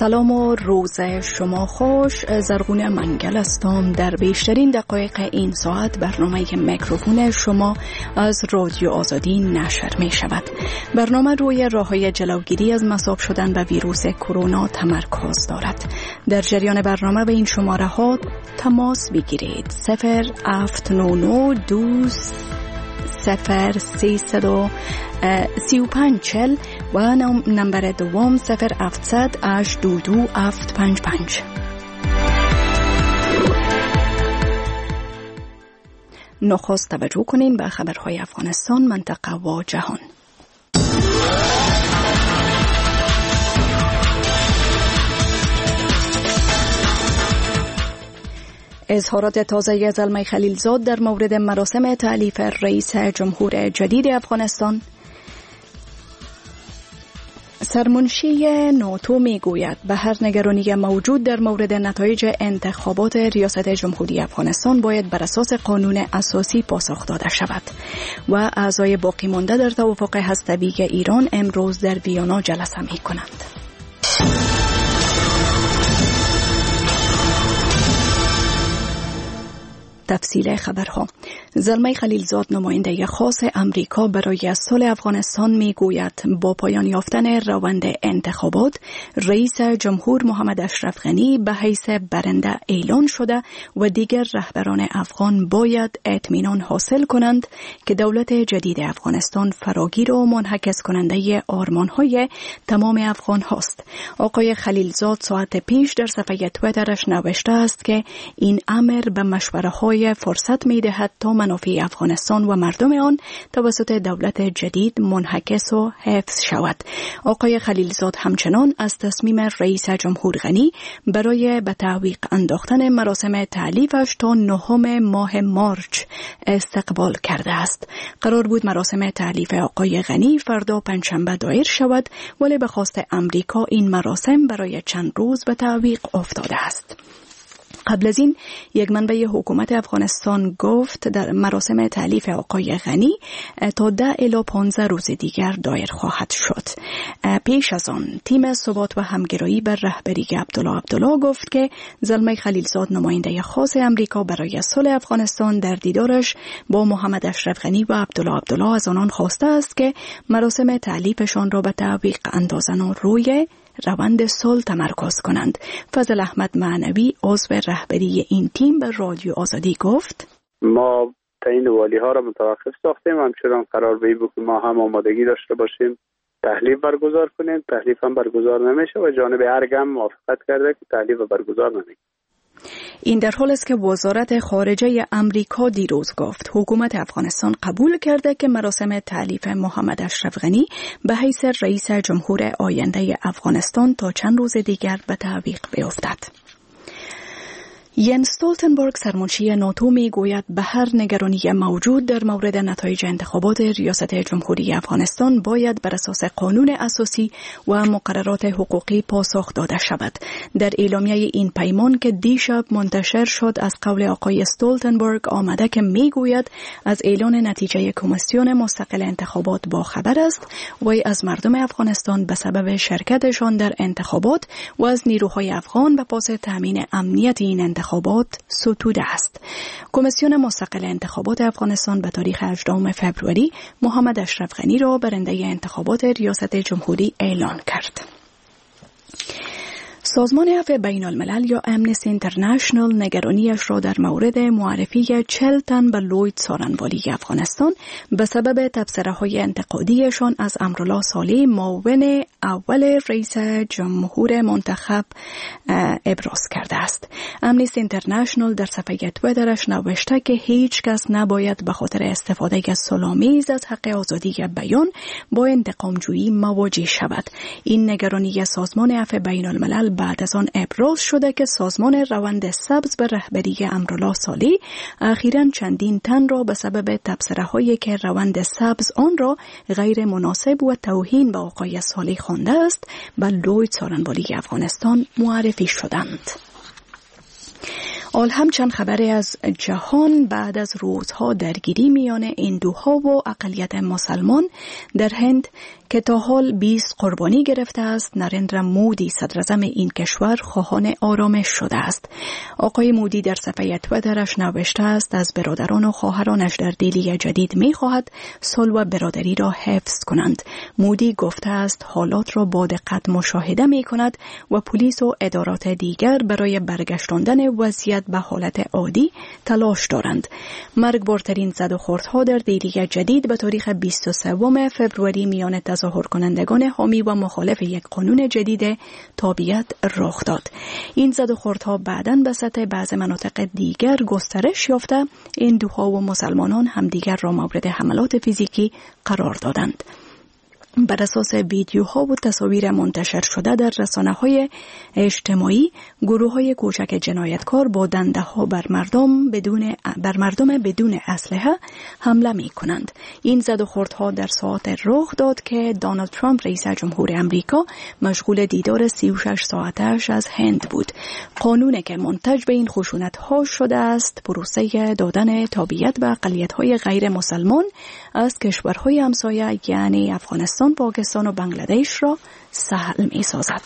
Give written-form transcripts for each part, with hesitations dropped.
سلام و روز شما خوش. زرغون منگل هستم. در بیشترین دقایق این ساعت برنامه میکروفون شما از رادیو آزادی نشر می شود. برنامه روی راه‌های جلوگیری از مصاب شدن به ویروس کرونا تمرکز دارد. در جریان برنامه به این شماره ها تماس بگیرید: 079-2-0-335-40 و نمبر دوم 0-700-822-755. نخست توجه کنین به خبرهای افغانستان، منطقه و جهان. اظهارات تازه زلمه خلیلزاد در مورد مراسم تألیف رئیس جمهور جدید افغانستان. سرمنشی ناتو میگوید به هر نگرانی موجود در مورد نتایج انتخابات ریاست جمهوری افغانستان باید بر اساس قانون اساسی پاسخ داده شود. و اعضای باقی مانده در توافق هسته‌ای ایران امروز در ویانا جلسه می کنند. تفصیل خبرها. زلمه خلیلزاد نماینده خاص امریکا برای صلح افغانستان میگوید با پایان یافتن روند انتخابات رئیس جمهور محمد اشرف غنی به حیث برنده اعلان شده و دیگر رهبران افغان باید اطمینان حاصل کنند که دولت جدید افغانستان فراگیر و منعکس کننده آرمان‌های تمام افغان هاست. آقای خلیلزاد ساعت پیش در صفحه توییترش نوشته است که این امر به مشوره‌های فرصت می‌دهد تا منافع افغانستان و مردم آن توسط دولت جدید منعکس و حفظ شود. آقای خلیلزاد همچنان از تصمیم رئیس جمهور غنی برای به تعویق انداختن مراسم تألیفش تا 9 ماه مارچ استقبال کرده است. قرار بود مراسم تألیف آقای غنی فردا پنجشنبه دایر شود، ولی به خواست امریکا این مراسم برای چند روز به تعویق افتاده است. قبل از این یک منبع حکومت افغانستان گفت در مراسم تألیف آقای غنی تا 10 الی 15 روز دیگر دایر خواهد شد. پیش از آن تیم ثبات و همگرایی بر رهبری عبدالله گفت که زلمه خلیلزاد نماینده خاص امریکا برای صلح افغانستان در دیدارش با محمد اشرف غنی و عبدالله از آنان خواسته است که مراسم تألیفشان را به تعویق اندازن و روی روند صلح تمرکز کنند. فضل احمد معنوی عضو رهبری این تیم به رادیو آزادی گفت: ما تعیین والی ها را متوقف ساختیم، همچنان قرار به این بود که ما هم آمادگی داشته باشیم تحلیف برگزار کنیم. تحلیف هم برگزار نمیشه و جانب ارگ هم موافقت کرده که تحلیف برگزار نمیشه. این در حال است که وزارت خارجه امریکا دیروز گفت حکومت افغانستان قبول کرده که مراسم تألیف محمد اشرف غنی به حیث رئیس جمهور آینده افغانستان تا چند روز دیگر به تعویق بیفتد. ینس استولتنبرگ سرمنشی ناتو میگوید به هر نگرانی موجود در مورد نتایج انتخابات ریاست جمهوری افغانستان باید بر اساس قانون اساسی و مقررات حقوقی پاسخ داده شود. در اعلامیه این پیمان که دیشب منتشر شد از قول آقای استولتنبرگ آمده که میگوید از اعلان نتیجه کمیسیون مستقل انتخابات با خبر است و از مردم افغانستان به سبب شرکتشان در انتخابات و از نیروهای افغان به پاس تامین امنیت این انتخابات ستوده است. کمیسیون مستقل انتخابات افغانستان به تاریخ 18 فوریه محمد اشرف غنی را برنده انتخابات ریاست جمهوری اعلان کرد. سازمان عفو بین الملل یا امنستی اینترنشنال نگرانیش را در مورد معرفی 40 تن به لوید سارنوالی افغانستان به سبب تبصره‌های انتقادیشان از امرالله صالح معاون اول رئیس جمهور منتخب ابراز کرده است. امنستی اینترنشنال در صفحه توییترش نوشته که هیچ کس نباید به خاطر استفاده از سلامیز از حق آزادی بیان با انتقامجویی مواجه شود. این نگرانی سازمان عفو بین الملل بعد از آن ابراز شده که سازمان روند سبز به رهبری امرالله صالح اخیراً چندین تن را به سبب تبصره‌هایی که روند سبز آن را غیر مناسب و توهین به آقای صالح خوانده است به لوید سارنوالی افغانستان معرفی شدند. هم چند خبری از جهان بعد از روزها درگیری میان هندوها و اقلیت مسلمان در هند که تا حال 20 قربانی گرفته است، نریندرا مودی صدر اعظم این کشور خواهان آرامش شده است. آقای مودی در صفحه تویترش نوشته است از برادران و خواهرانش در دهلی جدید می‌خواهد صلح و برادری را حفظ کنند. مودی گفته است حالات را با دقت مشاهده می‌کند و پلیس و ادارات دیگر برای برگشتاندن وضعیت به حالت عادی تلاش دارند. مرگبارترین زد و خوردها در دهلی جدید به تاریخ 23 فوریه میان تظاهر کنندگان حامی و مخالف یک قانون جدید تابعیت رخ داد. این زد و خوردها بعداً به سطح بعض مناطق دیگر گسترش یافته، هندوها و مسلمانان همدیگر را مورد حملات فیزیکی قرار دادند. بر اساس ویدیوها و تصاویر منتشر شده در رسانه‌های اجتماعی، گروه‌های کوچک جنایتکار با دنده‌ها بر مردم بدون اسلحه حمله می‌کنند. این زد و خوردها در ساعت رخ داد که دونالد ترامپ رئیس جمهور آمریکا مشغول دیدار 36 ساعتش از هند بود. قانونی که منتج به این خشونت‌ها شده است، پروسه دادن تابعیت به اقلیت‌های غیر مسلمان از کشورهای همسایه یعنی افغانستان، پاکستان و بنگلادش را سهل می سازد.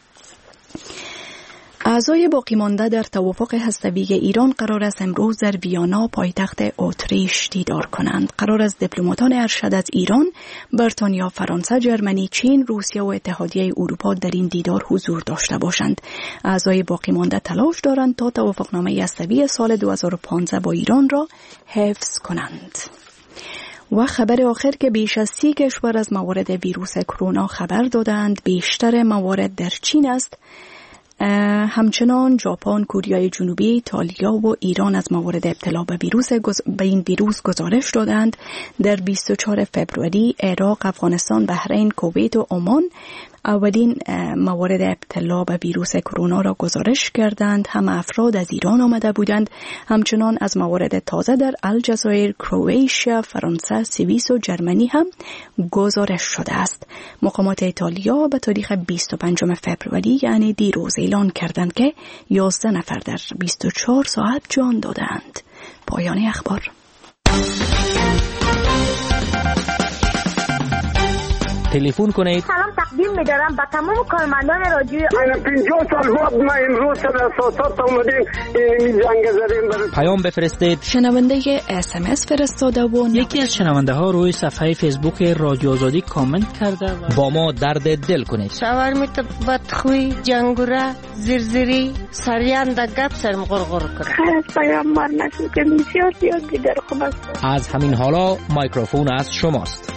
اعضای باقی مانده در توافق هسته‌ای ایران قرار است امروز در ویانا پایتخت اتریش دیدار کنند. قرار است دیپلماتان ارشد از ایران، بریتانیا، فرانسه، جرمنی، چین، روسیه و اتحادیه اروپا در این دیدار حضور داشته باشند. اعضای باقی مانده تلاش دارند تا توافقنامه هسته‌ای سال 2015 با ایران را حفظ کنند. و خبر آخر که بیش از 30 کشور از موارد ویروس کرونا خبر دادند. بیشتر موارد در چین است. همچنان ژاپن، کره جنوبی، ایتالیا و ایران از موارد ابتلا به این ویروس گزارش دادند. در 24 فوریه عراق، افغانستان، بحرین، کویت و عمان اولین موارد ابتلا به ویروس کرونا را گزارش کردند. هم افراد از ایران آمده بودند. همچنان از موارد تازه در الجزایر، کرواتیا، فرانسه، سوئیس و جرمنی هم گزارش شده است. مقامات ایتالیا به تاریخ 25 فوریه یعنی دیروز اعلان کردند که 11 نفر در 24 ساعت جان دادند. پایان اخبار. تلفن کنید. سلام تقدیم می‌دارم به تمام کارمندان رادیو. من 50 سال بعد ما امروز در اساسات اومدیم این جنگ زدیم. پیام بفرستید. شنونده SMS فرستاده و یکی از شنونده ها روی صفحه فیسبوک رادیو آزادی کامنت کرده و با ما درد دل کنید. شاورمیت بدخوی، جنگوره، زرزری، سریان در گپ سرم غرغر کنه. خیلی از پیام مار نشون که بسیار زیاد بیدار خوب است. از همین حالا مایکروفون از شماست.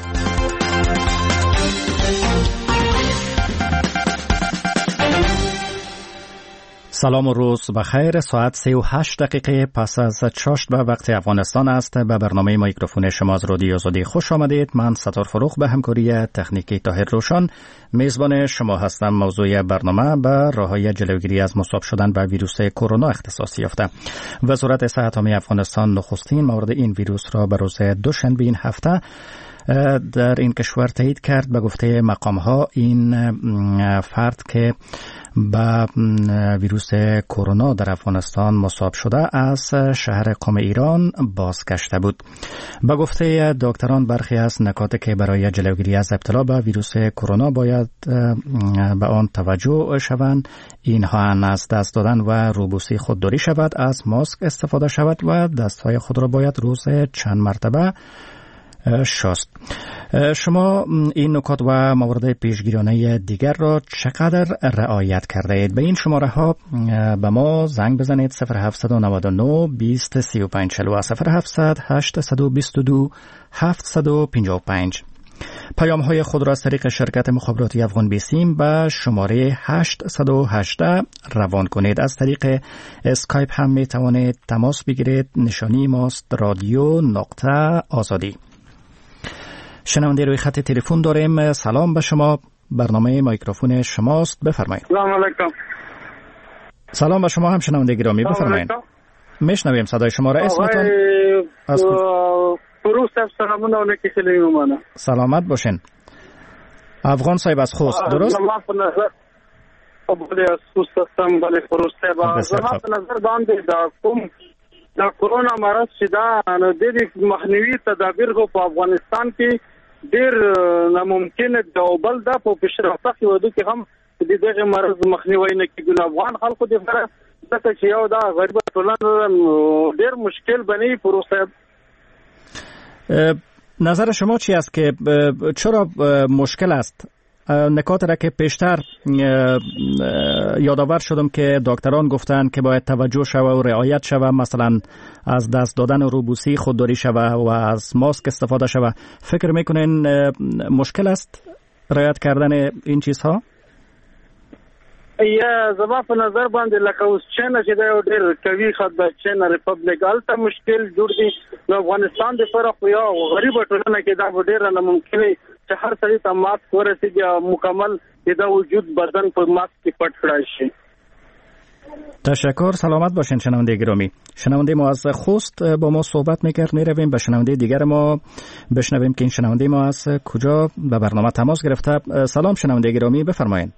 سلام و روز بخیر. ساعت 38 دقیقه پس از چاشت به وقت افغانستان است. به برنامه مایکروفون شما از رادیو آزادی خوش آمدید. من ستار فروغ به همکاری تکنیکی طاهر روشن میزبان شما هستم. موضوع برنامه به راه‌های جلوگیری از مصاب شدن به ویروس کرونا اختصاص یافته. وزارت صحت عامه افغانستان نخستین مورد این ویروس را به روز دوشنبه این هفته در این کشور تایید کرد. به گفته مقام‌ها این فرد که با ویروس کرونا در افغانستان مصاب شده از شهر قم ایران بازگشته بود. به گفته دکتران برخی از نکاتی که برای جلوگیری از ابتلا به ویروس کرونا باید به آن توجه شوند اینها از دست دادن و روبوسی خودداری شود، از ماسک استفاده شود و دستهای خود را باید روز چند مرتبه شست. شما این نکات و موارد پیشگیرانه دیگر را چقدر رعایت کرده اید؟ به این شماره ها به ما زنگ بزنید 0799 20 35 40 و 0700 822 755. پیام های خود را از طریق شرکت مخابراتی افغان بیسیم به شماره 818 روان کنید. از طریق اسکایپ هم می توانید تماس بگیرید. نشانی ماست رادیو نقطه آزادی. شنونده روی خط تلفن داریم. سلام به شما. برنامه مایکروفون شماست. بفرمایید. سلام علیکم. سلام به شما هم شنونده گرامی. بفرمایید. میشنویم صدای شما را. اسمتون؟ فروز سلامونه علیکم. سلام. سلامت باشین. افغان صاحب از خوست، درست؟ بله از خوست هستم. بله فروز صاحب. زما په نظر باندې دا کرونا مرض چې دا د مخنیوي تدابیر په افغانستان کې ډیر ناممکن د بل د په پیشرفته هیوادو کې هم د دغه مرض مخنیوي نه کیږي. افغان خلکو د لپاره دغه چې یو دا غریب ټولنه ډیر مشکل بنی پروسه. نظر شما چی است که چرا مشکل است؟ نکات را که پیشتر یادآور شدم که دکتران گفتند که باید توجه شود و رعایت شود، مثلا از دست دادن روبوسی خودداری شود و از ماسک استفاده شود. فکر میکنین مشکل است رعایت کردن این چیزها؟ یا زما په نظر باندې لکه اوس چین چې دا ډېر کوي خد د چین ریپبلیک الته مشکل جوړ دي. نو افغانستان د فرق یا غریب ټولنه کې دا ډېر نه ممکنه چې هر سړی ته ماسک ورسیږي مکمل دا وجود بدن په ماسک کې پټ کړای شي. تشکر، سلامت باشین شنونده گرامی. شنونده ما از خوست با ما صحبت میکرد. میرویم به شنونده دیگر ما بشنویم که این شنونده ما از کجا به برنامه تماس گرفته. سلام شنونده گرامی، بفرمایید.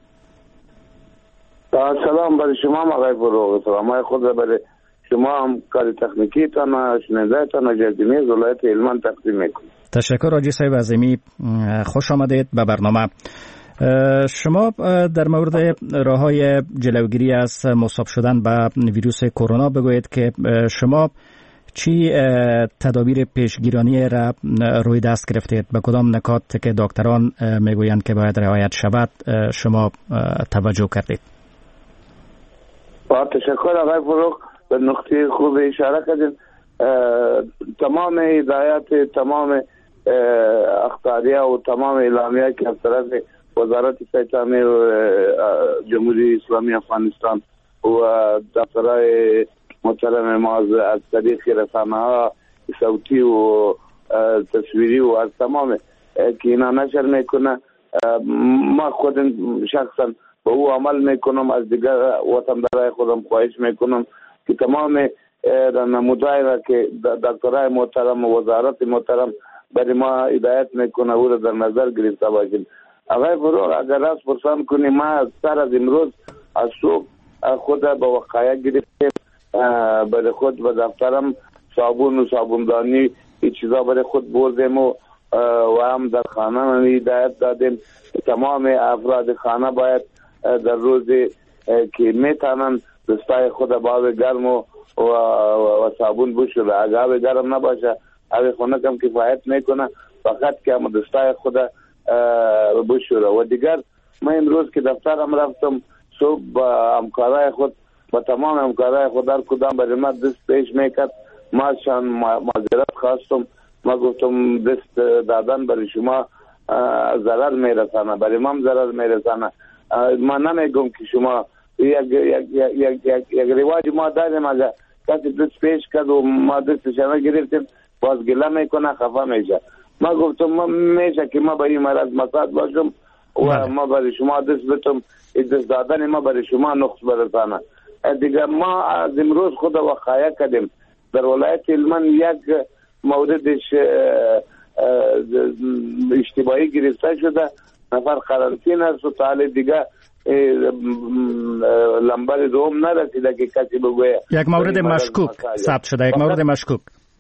سلام برای شما آقای فروغ، سلام خود برای شما هم کار تکنیکی تان شنونده تان جدیمی ولایت هلمند تقدیم میکنم. تشکر حاجی صاحب عظیمی، خوش آمدید به برنامه. شما در مورد راه‌های جلوگیری از مصاب شدن به ویروس کرونا بگویید که شما چی تدابیر پیشگیرانی را روی دست گرفتید؟ به کدام نکات که دکتران میگویند که باید رعایت شود شما توجه کردید؟ با تشکر آقای فروغ، به نقطه خوب اشاره کردید. تمام هدایات، تمام اخطاریه و تمام اعلامیه که از طرف وزارت صحت جمهوری اسلامی افغانستان و دفترهای محترم ما از طریق رسانه‌ها صوتی و تصویری و از تمام که اینا نشر میکنه، ما خود شخصا به او عمل میکنم. از دیگر وطندارای خودم خواهش میکنم که تمام نمودهای را که دکترهای محترم و وزارت محترم برای ما هدایت میکنه او را در نظر گرفته باشیم. آقای فروغ اگر راست پرسان کنی، ما سر از امروز از صبح خود به وقایع گرفتیم، برای خود به دفترم صابون و صابوندانی این چیزا برای خود بردیم و هم در خانه هدایت دادیم. تمام افراد خانه باید در روزی که میتونن دستای خود با گرم و صابون بشوره. اگر آب گرم نباشه آب خنک هم کفایت میکنه، فقط که هم دستای خود بشوره. و دیگر من امروز که دفترم رفتم صبح با همکارای خود، با تمام همکارای خود در کدام برای ما دست پیش میکرد. ما شان معذرت خواستم، ما گفتم دست دادن برای شما ضرر میرسانه، برای ما ضرر میرسانه. ما نمیگم که شما یک رواج ما داریم، اگر کسی دست پیش کرد و ما دستش نگرفتیم باز گله میکنه، خفه میشه. ما گفتم ما میشه که ما به این مرض مساعد باشم و ما برای شما دست بتم، دست دادن ما برای شما نقص برسانه. دیگه ما از امروز خود وقایع کردیم در ولایت هلمند یک موردش اشتباهی گرفته شده، نفر قرنطینه است و تا دیگه لمبر دوم نرسیده که کسی بگویه. یک مورد مشکوک ثبت شده، یک مورد مشکوک.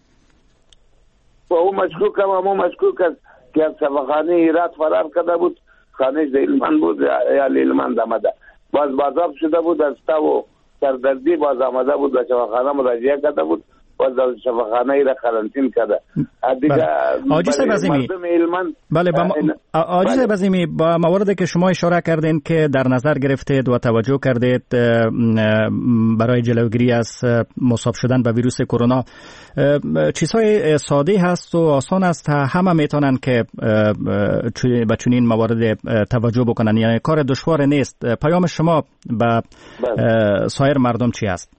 و او مشکوک هم همون مشکوک است که از شفاخانه ایراد فرار کرده بود، خانهش در هلمند بود یا هلمند آمده، باز بازاب شده بود، از تاو سردردی باز آمده بود و شفاخانه مراجعه کرده بود، باز از شفاخانه ای را قرنطین کرده. دیگه آجی صاحب عظیمی، بله آجی صاحب عظیمی، با مواردی که شما اشاره کردین که در نظر گرفتید و توجه کردید برای جلوگیری از مصاب شدن به ویروس کرونا، چیزهای ساده هست و آسان است، همه میتونن که به چنین موارد توجه بکنن، یعنی کار دشوار نیست. پیام شما به سایر مردم چی است؟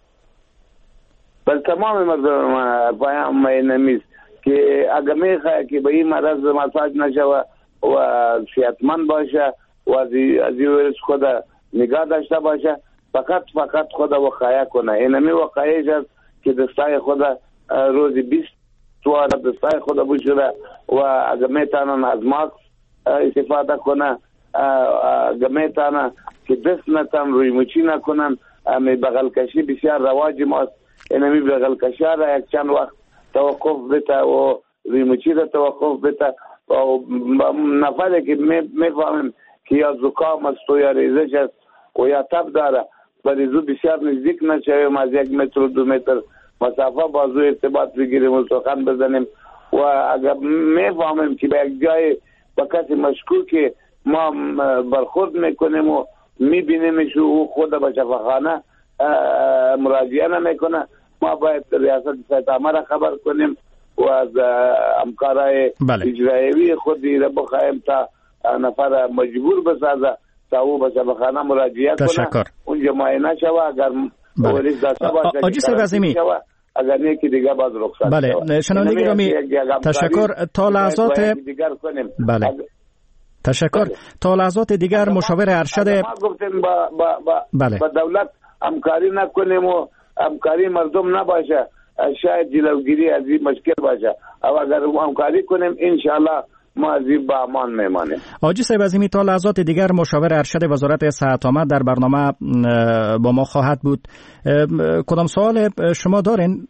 بل تمام مردم پیام اینمیست که اگر میخواه که به این مرض مساج نشه و صحتمند باشه و از این ویروس خود نگاه داشته باشه، فقط خود وقایع کنه. اینمی وقایعش است که دستای خود روزی 20 توار دستای خود بشوره و اگر میتونن از ماسک استفاده کنه، اگر میتونن که دست نتن روی مچی نکنن. بغل کشی بسیار رواج ماست، اینمی بغل کشی را یک چند وقت توقف بده و روی مچی را توقف بده نفره که میفهمیم که یا زکام است و یا ریزش است و یا تب داره بریزو بسیار نزدیک نشویم، از 1 متر و 2 متر مسافه بازو ارتباط بگیریم و سخن بزنیم و اگر میفهمیم که به یک جای با کسی مشکوک ما برخورد میکنیم و میبینیمش و خود به شفاخانه مراجعه نمیکنه، ما باید ریاست صحت عامه را خبر کنیم و از همکارای اجرایی خودی را بخواهیم تا نفر مجبور بسازه تا او به شفاخانه مراجعه کنه، اونجا معاینه شوه، اگر وریث داشته باشه آجی صاحب عظیمی اگر نیکی دیگه باز رخصت بله شنونده گرامی تشکر تا لحظات بله تشکر تا لحظات دیگر مشاور ارشد ما گفتیم با دولت همکاری نکنیم و همکاری مردم نباشه، شاید جلوگیری از این مشکل باشه، او اگر همکاری کنیم انشاءالله ما از این با امان میمانیم. آجی صاحب عظیمی تا لحظات دیگر مشاور ارشد وزارت صحت عامه در برنامه با ما خواهد بود. کدام سوال شما دارین؟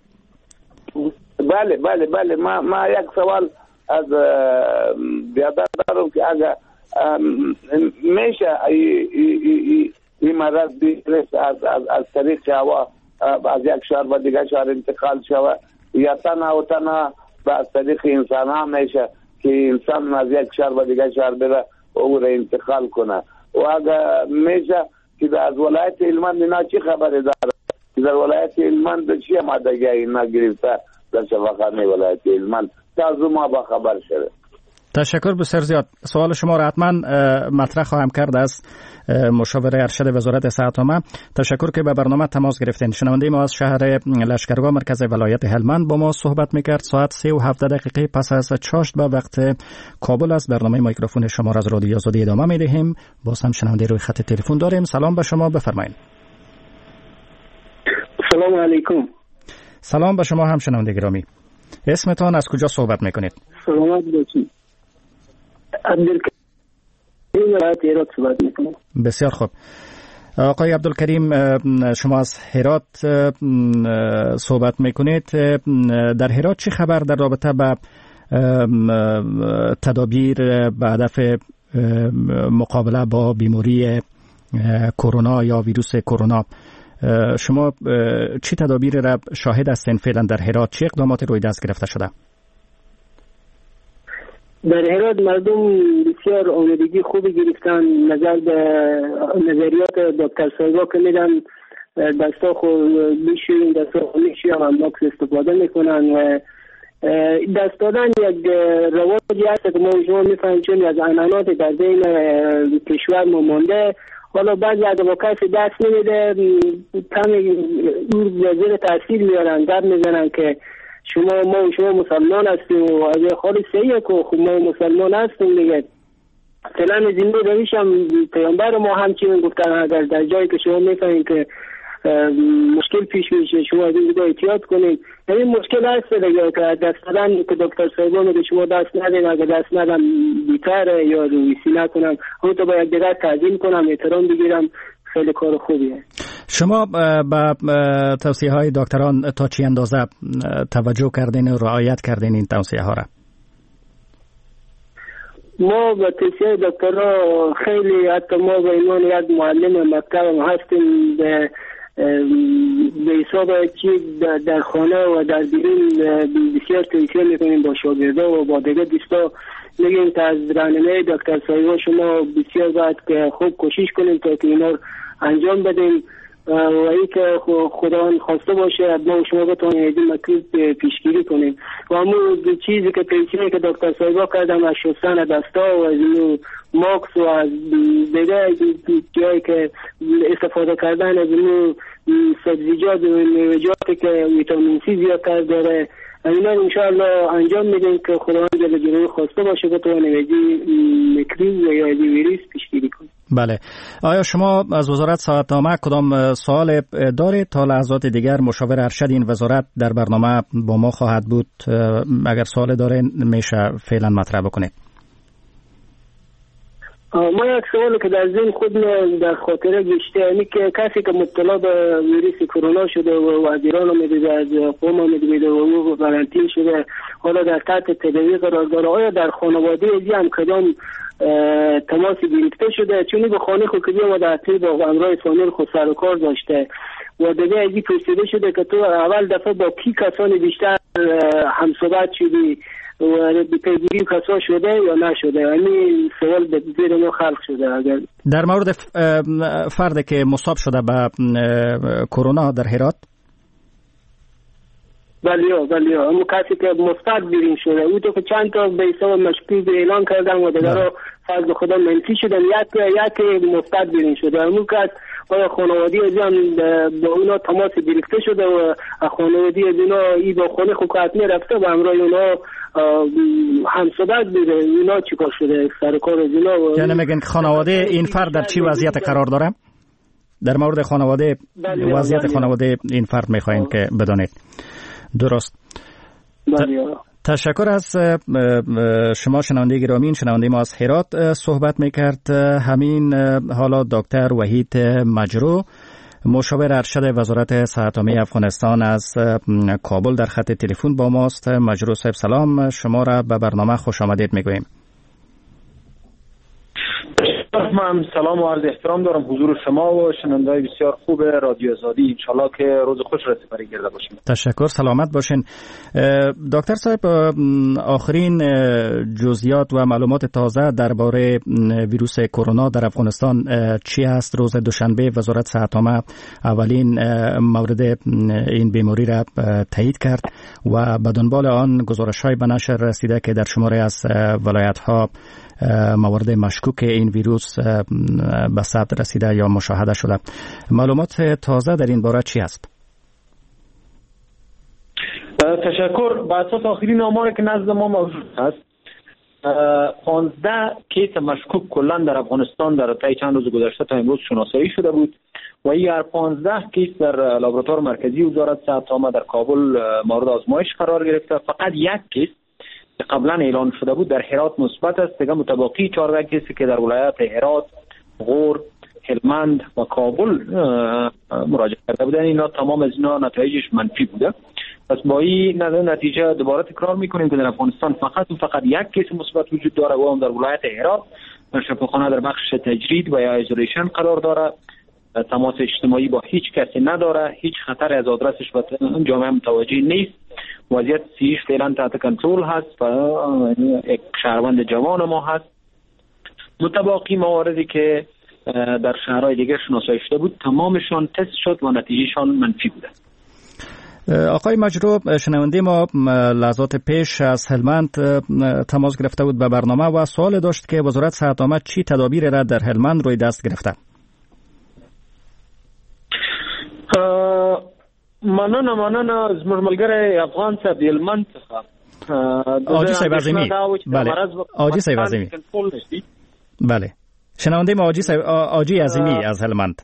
بله ما یک سوال از بیادر دارم که اگر میشه این مرض از طریق هوا از یک شهر به دیگر شهر انتقال شود یا تنها از طریق انسان ها میشه که انسان از یک شهر به دیگر شهر بره او را انتقال کنه و اگر میشه که از ولایت هلمند اینا چی خبری داره؟ در ولایت هلمند چی آمادگی اینا گرفته در شفاخانه ولایت هلمند تا از ما با خبر شده. تشکر بسیار زیاد. سوال شما را حتما مطرح خواهم کرد از مشاور ارشد وزارت صحت عامه. تشکر که به برنامه تماس گرفتین. شنونده ما از شهر لشکرگاه مرکز ولایت هلمند با ما صحبت میکرد. ساعت 3:17 پس از چاشت به وقت کابل است. برنامه میکروفون شما را از رادیو آزادی ادامه میدهیم. باز هم شنونده روی خط تلفن داریم. سلام به شما، بفرمایید. سلام علیکم. سلام به شما هم شنونده گرامی. اسمتان از کجا صحبت میکنید؟ سلامت باشید. عبدالکریم از هرات صحبت میکنم. بسیار خوب. آقای عبدالکریم شما از هرات صحبت میکنید. در هرات چه خبر در رابطه با تدابیر به هدف مقابله با بیماری کرونا یا ویروس کرونا؟ شما چه تدابیر را شاهد هستین فعلا در هرات؟ چه اقدامات روی دست گرفته شده؟ در هرات مردم بسیار آمادگی خوبی گرفتن، نظر به نظریات دکتر صاحبا که میدن دستا خود میشویم، دستا خود میشویم هم ماکس استفاده میکنن و دست دادن یک رواجی هست که ما شما میفهمیم چون از عنعنات در بین کشور ما مانده. حالا بعضی اگه با کسی دست نمیده کمی زیر تاثیر میارن، در میزنن که شما مسلمان هستیم و اگه خالی صحیحه که ما مسلمان هستیم دیگه. فعلا از این روش هم پیامبر ما همچنین گفتن اگر در جایی که شما میفهمید که مشکل پیش میشه شما از این دیگه احتیاط کنید. این مشکل هست دیگه که دست دادن که دکتر صاحبا میگه شما دست ندین، اگه دست ندم بیکاره یا رویسی نکنم اون تو باید دیگر تعظیم کنم، احترام بگیرم، خیلی کار خوبیه. شما به توصیه های دکتران تا چی اندازه توجه کردین و رعایت کردین این توصیه ها را؟ ما به توصیه دکترها خیلی، حتی ما به عنوان یک معلم مکتب هستیم به حساب چی در خانه و در بیرون بسیار توصیه میکنیم با شاگردا و با دیگه دوستا میگیم که از راهنمایی دکتر صاحبا شما بسیار باید که خوب کوشش کنیم تا که اینا انجام بدیم و این که خدا خواسته باشه ما شما بتونیم این مطلوب پیشگیری کنیم و همون چیزی که توصیه که دکتر صاحبا کردم از شستن دستا و از اینو ماکس و از دیگه جایی که استفاده کردن از اینو سبزیجات و میوه‌جاتی که ویتامین سی زیادتر داره اینا انشاءالله انجام میدیم که خداوند جل جلاله خواسته باشه بتونه از میکروب یا از ویروس پیشگیری کنه. بله. آیا شما از وزارت صحت عامه کدام سوال دارید؟ تا لحظات دیگر مشاور ارشد این وزارت در برنامه با ما خواهد بود. اگر سوال دارین میشه فعلا مطرح بکنید. ما یک سوال که در ذهن خود در خاطره گشته اینه که کسی که مبتلا به ویروس کرونا شده و وزیران رو میدیده از قوم رو میدیده و او قرنطینه شده حالا در تحت تداوی قرار داره، آیا در خانواده ازی هم کدام تماسی گرفته شده؟ چون به خانه خود که بیام در اطلی با امرای فامیل خود سر و کار داشته و دیگه ازی پرسیده شده که تو اول دفعه با کی کسانی بیشتر همصحبت شدی و پیگیری کسا شده یا نشده؟ یعنی سوال به زیر ما خلق شده. اگر در مورد فردی که مصاب شده به کرونا در هرات، بله اما کسی که مثبت بیرون شده او تو که چند تا به حساب مشکوک اعلان کردن و دیگر رو فرض خدا منفی شدن، یک مثبت بیرون شده. اما کس آیا خانوادی از هم با اونا تماس گرفته شده و خانوادی از اونا ای با خانه خوکات می رفته و همراه اونا همصحبت بوده، اونا چیکار شده سر کار از اونا؟ یعنی میگن خانواده این فرد در چی وضعیت قرار داره؟ در مورد خانواده وضعیت خانواده این فرد میخواین که بدانید. درست. تشکر از شما شنونده گرامی. شنونده ما از هرات صحبت میکرد. همین حالا دکتر وحید مجرو، مشاور ارشد وزارت صحت عامه افغانستان از کابل در خط تلفن با ماست. مجرو صاحب سلام، شما را به برنامه خوش آمدید میگوییم. من سلام و عرض احترام دارم حضور شما و شنونده‌های بسیار خوب رادیو آزادی. انشالله که روز خوش را سپری گرده باشیم. تشکر، سلامت باشین. دکتر صاحب، آخرین جزئیات و معلومات تازه درباره ویروس کرونا در افغانستان چی است؟ روز دوشنبه وزارت صحت عامه اولین مورد این بیماری را تایید کرد و به دنبال آن گزارش‌های به نشر رسیده که در شماری از ولایت‌ها موارد مشکوک این ویروس به ثبت رسیده یا مشاهده شده. معلومات تازه در این باره چی است؟ تشکر. با اساس آخرین آماری که نزد ما موجود است 15 کیس مشکوک کلا در افغانستان در طی چند روز گذشته تا امروز شناسایی شده بود و این 15 کیس در لابراتوار مرکزی وزارت صحت عامه در کابل مورد آزمایش قرار گرفته. فقط یک کیس که قبلا اعلان شده بود در هرات مثبت است. دیگه متبقی 14 کیسی که در ولایات هرات، غور، هلمند و کابل مراجعه کرده بودن، اینا تمام از اینا نتایجش منفی بوده. پس با این نتیجه دوباره تکرار میکنیم که در افغانستان فقط یک کیس مثبت وجود داره و هم در ولایت هرات در شفاخانه در بخش تجرید و یا ایزولیشن قرار داره. تماس اجتماعی با هیچ کسی نداره، هیچ خطر از آدرسش به جامعه متوجه نیست. وضعیت سیش فعلا تحت کنترل هست و یک شهروند جوان ما هست. متباقی مواردی که در شهرهای دیگر شناسایی شده بود تمامشان تست شد و نتیجهشان منفی بوده. آقای مجرو، شنونده ما لحظات پیش از هلمند تماس گرفته بود به برنامه و سوال داشت که وزارت صحت عامه چی تدابیر را در هلمند روی دست گرفته؟ مننه از ملګری افغان صاحب هلمند څخه آجی صاحب عظیمی. بله آجی صاحب عظیمی. بله شنونده ما آجی عظیمی از هلمند.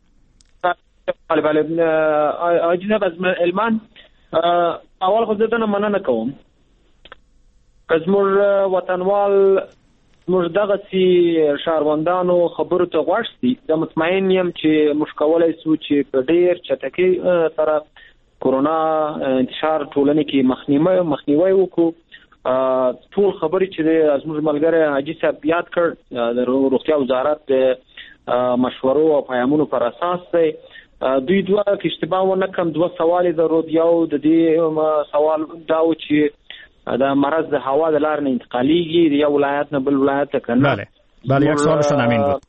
بله آجی صاحب از هلمند. اول خو زه مننه کوم که زموږ وطنوال موږ دغسې شهروندانو خبرو ته غوږ شي. زه مطمئن یم چې موږ کولی شو چې په ډېر چټکۍ سره کرونا انتشار ټولنې کې مخنیوی وکړو. ټول خبرې چې زموږ ملګری حاجي صاحب یاد کړ د روغتیا وزارت د مشورو او پیامونو پر اساس دی. دوی دوه که اشتباه ونه کړم دوه سوال درلود. یو د دې سوال دا و چې دا مرض د هوا د لارې نه انتقالیږي د یو ولایت نه بل ولایت ته که نه. بله یک سوالشان همین بود.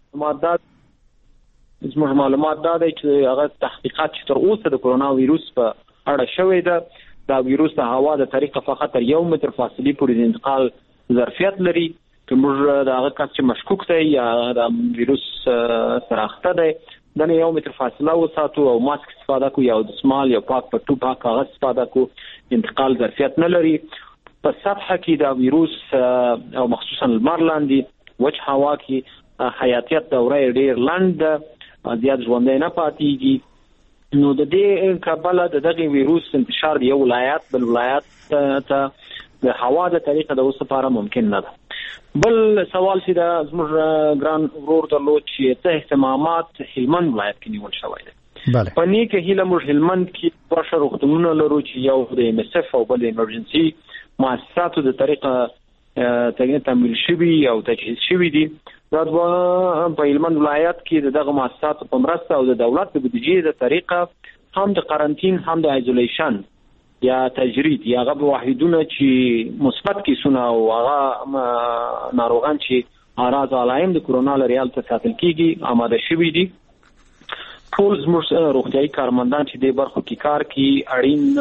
زموږ معلومات دا دی چې هغه تحقیقات چې تر اوسه د کرونا ویروس په اړه شوی ده، دا ویروس د هوا د طریقه فقط تر 1 متر فاصلې پورې د انتقال ظرفیت لري. که موږ د هغه کس چې مشکوک دی یا د ویروس سره اخته دی د 1 متر فاصله وساتو او ماسک استفاده کو یا دستمال یا پاک پټو پاک کاغذ استفاده کو، انتقال ظرفیت نه لري. په سطح کې دا ویروس او مخصوصا لمر لاندې وچ هوا کې حیاتیت دوره ډېر لنډ زیات ژوندی نه پاتېږي. نو د دې کبله د دغه ویروس انتشار د یو ولایت بل ولایت ته د هوا د طریقه د اوس لپاره ممکن نه ده. بل سوال چې د زموږ ګران ورور درلود چې څه اهتمامات هلمند ولایت کې نیول شوی دی. بله. په نیکه هیله موږ هلمند کې ورشه روغتونونه لرو چې یو د MSF او بل د ایمرجنسي مؤسساتو د طریقه تمویل شوي او تجهیز شوي دي. دا په هلمند ولایت کې دغه مؤسساتو په مرسته او د دولت د بودیجې د طریقه هم د قرنطین هم د ایزولیشن یا تجرید یا هغه واحدونه چې مثبت کیسونه او هغه ناروغان چې اعراض علائم د کرونا لري هلته ساتل کیږي آماده شوي دي. ټول زموږ روغتیايي کارمندان چې د برخو کې کار کوي اړین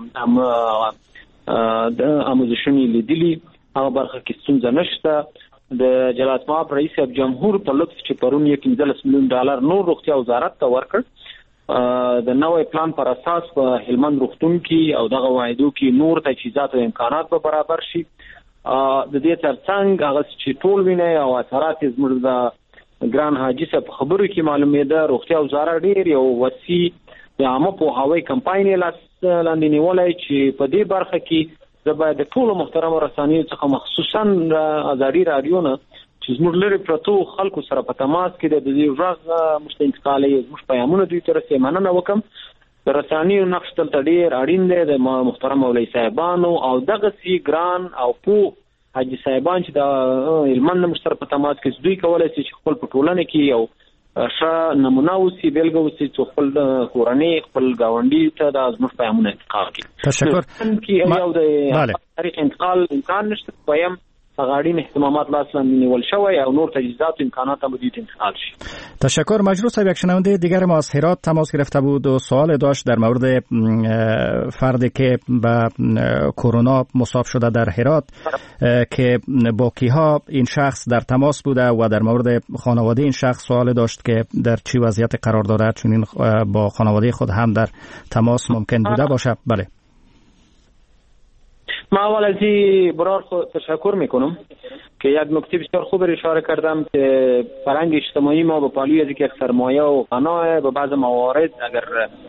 د آموزشونې لیدلي هغه برخه کې ستونزه نشته. د جلال مآب رئیس جمهور په لطف چې پرون $15 میلیون نور روغتیا وزارت ته ورکړ د نوې پلان پر اساس په هلمند روغتون کې او دغه واحدو کې نور تجهیزات او امکانات به برابر شي. د دې ترڅنګ هغه چې ټول ویني او اثرات زموږ د ګران حاجی صاحب خبرو کې معلومه ده روغتیا وزارت ډیر یو وسیع د عامه پوهاوی کمپاین لاندې نیولای چې په دې برخه کې زباید ټول محترم رسنیو څخه مخصوصا ازادي رادیو نه چې زموږ لري پروتو خلکو سره په تماس کې د دې ورغ مشتنقالي زموږ پیغامونه دوی تر څه مننه وکم. د رسنیو نقش تل ډیر اړین دی د محترم مولوی صاحبانو او دغه سی ګران او پو حاجی صاحبان چې د هلمند مشترک په تماس کې دوی کولای شي چې خپل په ټولنه کې یو ښه نمونه اوسي بیلګه اوسي چې خپل د کورنۍ خپل گاونډي ته د زموږ پیغامونه انتقال کړي. تشکر. یو د طریق انتقال امکان نشته پایم اغاړین اهتمامات لاس لاندې نیول شوی او نور تجهیزات و امکانات هم باید انتقال شي. تشکر. مجروح صاحب، یک شنونده دیگر ما از هرات تماس گرفته بود و سوال داشت در مورد فردی که به کرونا مصاب شده در هرات که با کیها این شخص در تماس بوده و در مورد خانواده این شخص سوال داشت که در چه وضعیت قرار داره، چون این با خانواده خود هم در تماس ممکن بوده باشه. بله. ما اول از برار تشکر میکنم که یک نکته بسیار خوب اشاره کردم که فرهنگ اجتماعی ما به پالوی از یک سرمایه و قناعه به بعض موارد اگر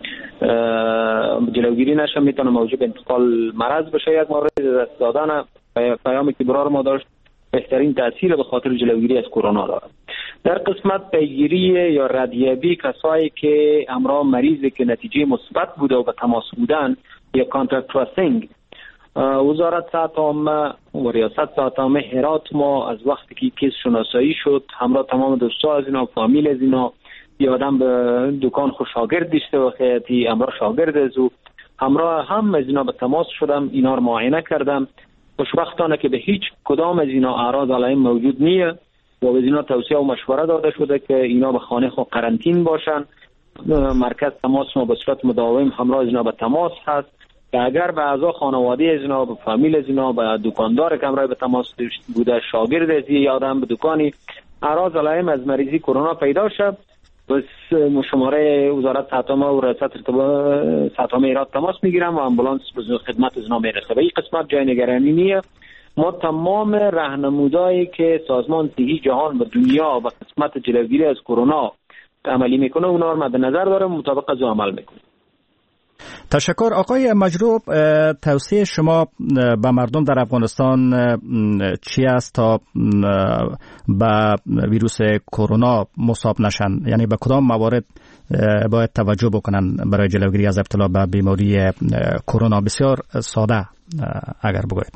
جلوگیری نشه میتونه موجب انتقال مرض بشه. یک مورد دست دادن پیامی که برار ما داشت بهترین تاثیر به خاطر جلوگیری از کرونا داره. در قسمت پیگیری یا ردیابی کسایی که همراه مریضی که نتیجه مثبت بوده و به تماس بودن یا کانتکت تراسینگ، وزارت صحت عامه و ریاست صحت عامه هرات ما از وقتی که کیس شناسایی شد همراه تمام دوستا از اینا فامیل از اینا یادم به دکان خود شاگرد داشته و خیلی همراه شاگرد از او همراه هم از اینا به تماس شدم، اینا رو معاینه کردم. خوشبختانه که به هیچ کدام از اینا اعراض علائم موجود نیه و به اینا توصیه و مشوره داده شده که اینا به خانه خود قرنطین باشن. مرکز تماس ما به صورت مداوم همراه از اینا به تماس هست که اگر به اعضا خانواده از اینا، به فامیل از اینا، به دکاندار که همراه به تماس بوده، شاگرد از این آدم به دکانی اعراض علائم از مریضی کرونا پیدا شد، بس شماره وزارت صحت عامه و ریاست صحت عامه هرات تماس میگیرم و امبولانس به خدمت از اینا میرسه. و این قسمت جای نگرانی نیه. ما تمام راهنمودایی که سازمان صحی جهان به دنیا و قسمت جلوگیری از کرونا عملی میکنه اونا رو مد نظر داره، مطابق از عمل میکنه. تشکر. آقای مجروح، توصیه شما به مردم در افغانستان چی است تا به ویروس کرونا مصاب نشن؟ یعنی به کدام موارد باید توجه بکنن برای جلوگیری از ابتلا به بیماری کرونا؟ بسیار ساده اگر بگوید.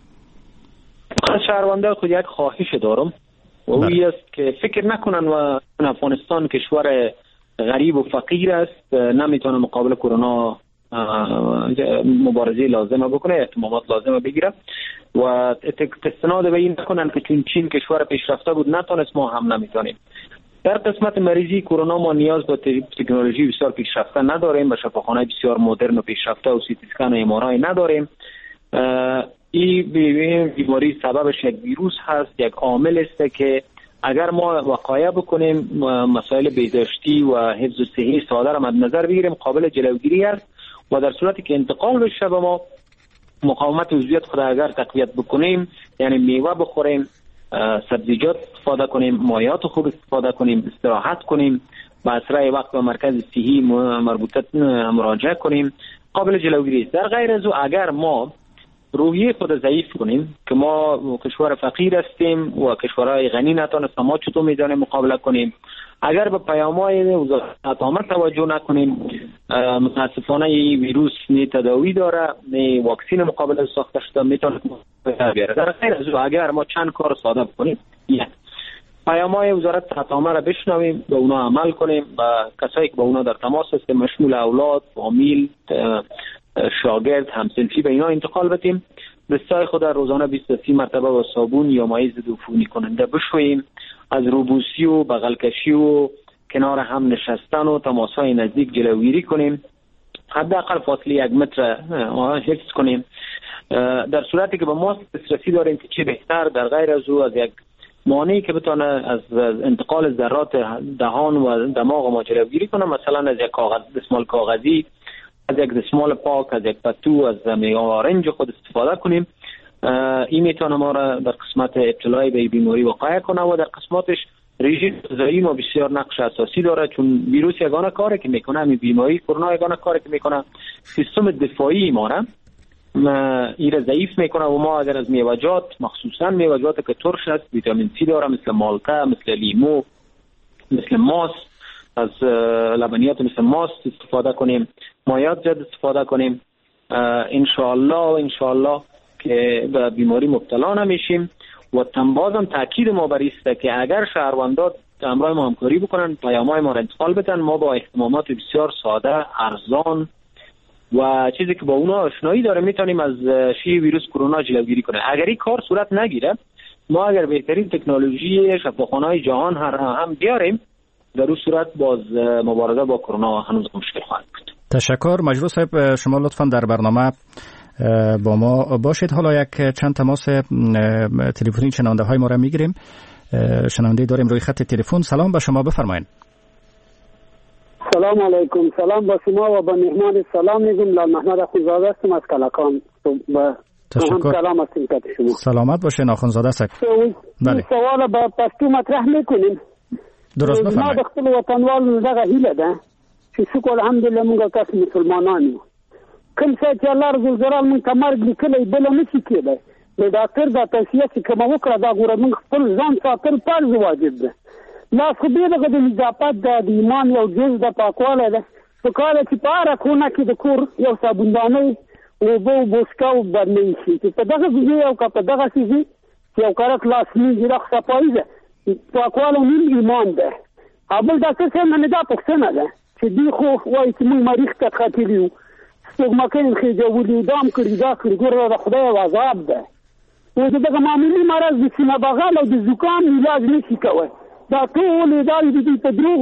شهرونده خود یک خواهش دارم و اوی است که فکر نکنن و افغانستان کشور غریب و فقیر است، نمیتونه مقابل کرونا مبارزه لازمه بکنه، احتمامات لازمه بگیره و استناد به این نکنن که چون چین کشور پیشرفته بود نتونست، ما هم نمیتونیم. در قسمت مریضی کرونا ما نیاز به تکنولوژی بسیار پیشرفته نداریم، به شفاخانه بسیار مدرن و پیشرفته و سیتی اسکن و ام آر آی نداریم. این بیماری سببش یک ویروس هست، یک عامل است که اگر ما وقایع بکنیم، مسائل بهداشتی و حفظ صحی ساده را مد نظر بگیریم، قابل جلوگیری است و در صورتی که انتقال بشه به ما، مقاومت عضویت خود اگر تقویت بکنیم، یعنی میوه بخوریم، سبزیجات استفاده کنیم، مایعات خوب استفاده کنیم، استراحت کنیم، با اسرع وقت به مرکز صحی مربوطه مراجعه کنیم، قابل جلوگیری است. در غیر از او اگر ما روحیه خود ضعیف کنیم که ما کشور فقیر هستیم و کشورهای غنی نتونستیم، ما چطور میتونیم مقابله کنیم؟ اگر به پیام‌های وزارت عامه توجه نکنیم، متاسفانه این ویروس نه تداوی داره نه واکسن مقابل ساخته شده میتونه بیاره. در غیر از اگر ما چند کار ساده بکنیم، پیام‌های وزارت عامه را بشنویم، به اونا عمل کنیم، و کسایی که با اونا در تماس هستیم مشمول اولاد، فامیل، شاگرد، همسنفی به اینا انتقال بدیم. دستای خود روزانه 20 مرتبه با صابون یا مایع ضد عفونی کننده بشوییم. از روبوسی و بغل کشی و کنار هم نشستن و تماس‌های نزدیک جلوگیری کنیم. حداقل فاصله 1 متر حفظ کنیم. در صورتی که به ماسک دسترسی داریم که چه بهتر، در غیر از او از یک مانعی که بتونه از انتقال ذرات دهان و دماغ ما جلوگیری کنه، مثلا از یک دستمال کاغذی، از یک دستمال پاک، از یک پتو، از آرنج خود استفاده کنیم. این میتونه ما را در قسمت ابتلای به بیماری واقع کنه و در قسمتش رژیم غذایی ما بسیار نقش اساسی داره، چون ویروس یگانه کاری که میکنه، همین بیماری کرونا یگانه کاری که میکنه سیستم دفاعی ما را این ضعیف میکنه و ما اگر از میوه‌جات، مخصوصا میوه‌جات که ترش است، ویتامین سی داره، مثل مالته، مثل لیمو، مثل ماست، از لبنیات مثل ماست استفاده کنیم، مایعات زیاد استفاده کنیم، انشاءالله که به بیماری مبتلا نمیشیم. و بازم تاکید ما بر است که اگر شهروندان همراه ما همکاری بکنن، پیام‌های ما را انتقال بدن، ما با اهتمامات بسیار ساده، ارزان و چیزی که با اونا آشنایی داره میتونیم از شیوع ویروس کرونا جلوگیری کنیم. اگر این کار صورت نگیره، ما اگر بهترین تکنولوژی شفاخانه‌های جهان هم بیاریم، در اون صورت باز مبارزه با کرونا هنوز مشکل خواهد بود. تشکر. مجروح صاحب، شما لطفاً در برنامه با ما باشید. حالا یک چند تماس تلفنی شنونده های ما را میگیریم. شنونده داریم روی خط تلفن. سلام به شما، بفرمایید. سلام علیکم. سلام با شما و با مهمان سلام میگم. لال محمد اخونزاده هستم از کلکان. تشکر. سلام هستیم که شما سلامت باشین اخونزاده صاحب. بله. سوال با پښتو مطرح میکنیم. درست بفرمایید. ما د خپل وطنوالو دغه هیله ده چې شکر الحمدلله موږ تاسو مسلمانان یو. کوم څه چې الله رب الجلال موږ ته مرګ لیکلی بل نه شي کېدی. د ډاکټر دا توصیه چې کومه وکړه دا ګوره موږ خپل ځان ساتل فرض واجب ده. لا خو دې دغه د نظافت د ایمان یو جز د پاکوالی ده. پکار ده چې په هره کونه کې د کور یو صابوندانۍ اوبه و بوسکه و بدلې شي چې په دغه ځای او که په دغه ځای چې یو کارت لاس مینځي دا صفایي ده. پاکوالی نیم ایمان ده. بل ډاکټر صاحب نه دا پوښتنه ده چې دوی خو وایي چې موږ مریخ ته ختلي یو، سپوږمکۍ خېجولي، دا هم کړي دا کړي. ګوره د خدای عذاب ده. اوس دغه معمولي مرض د سینه بغل او د زکام علاج نه شي کوی. دا ټول ادارې د دوی په دروغ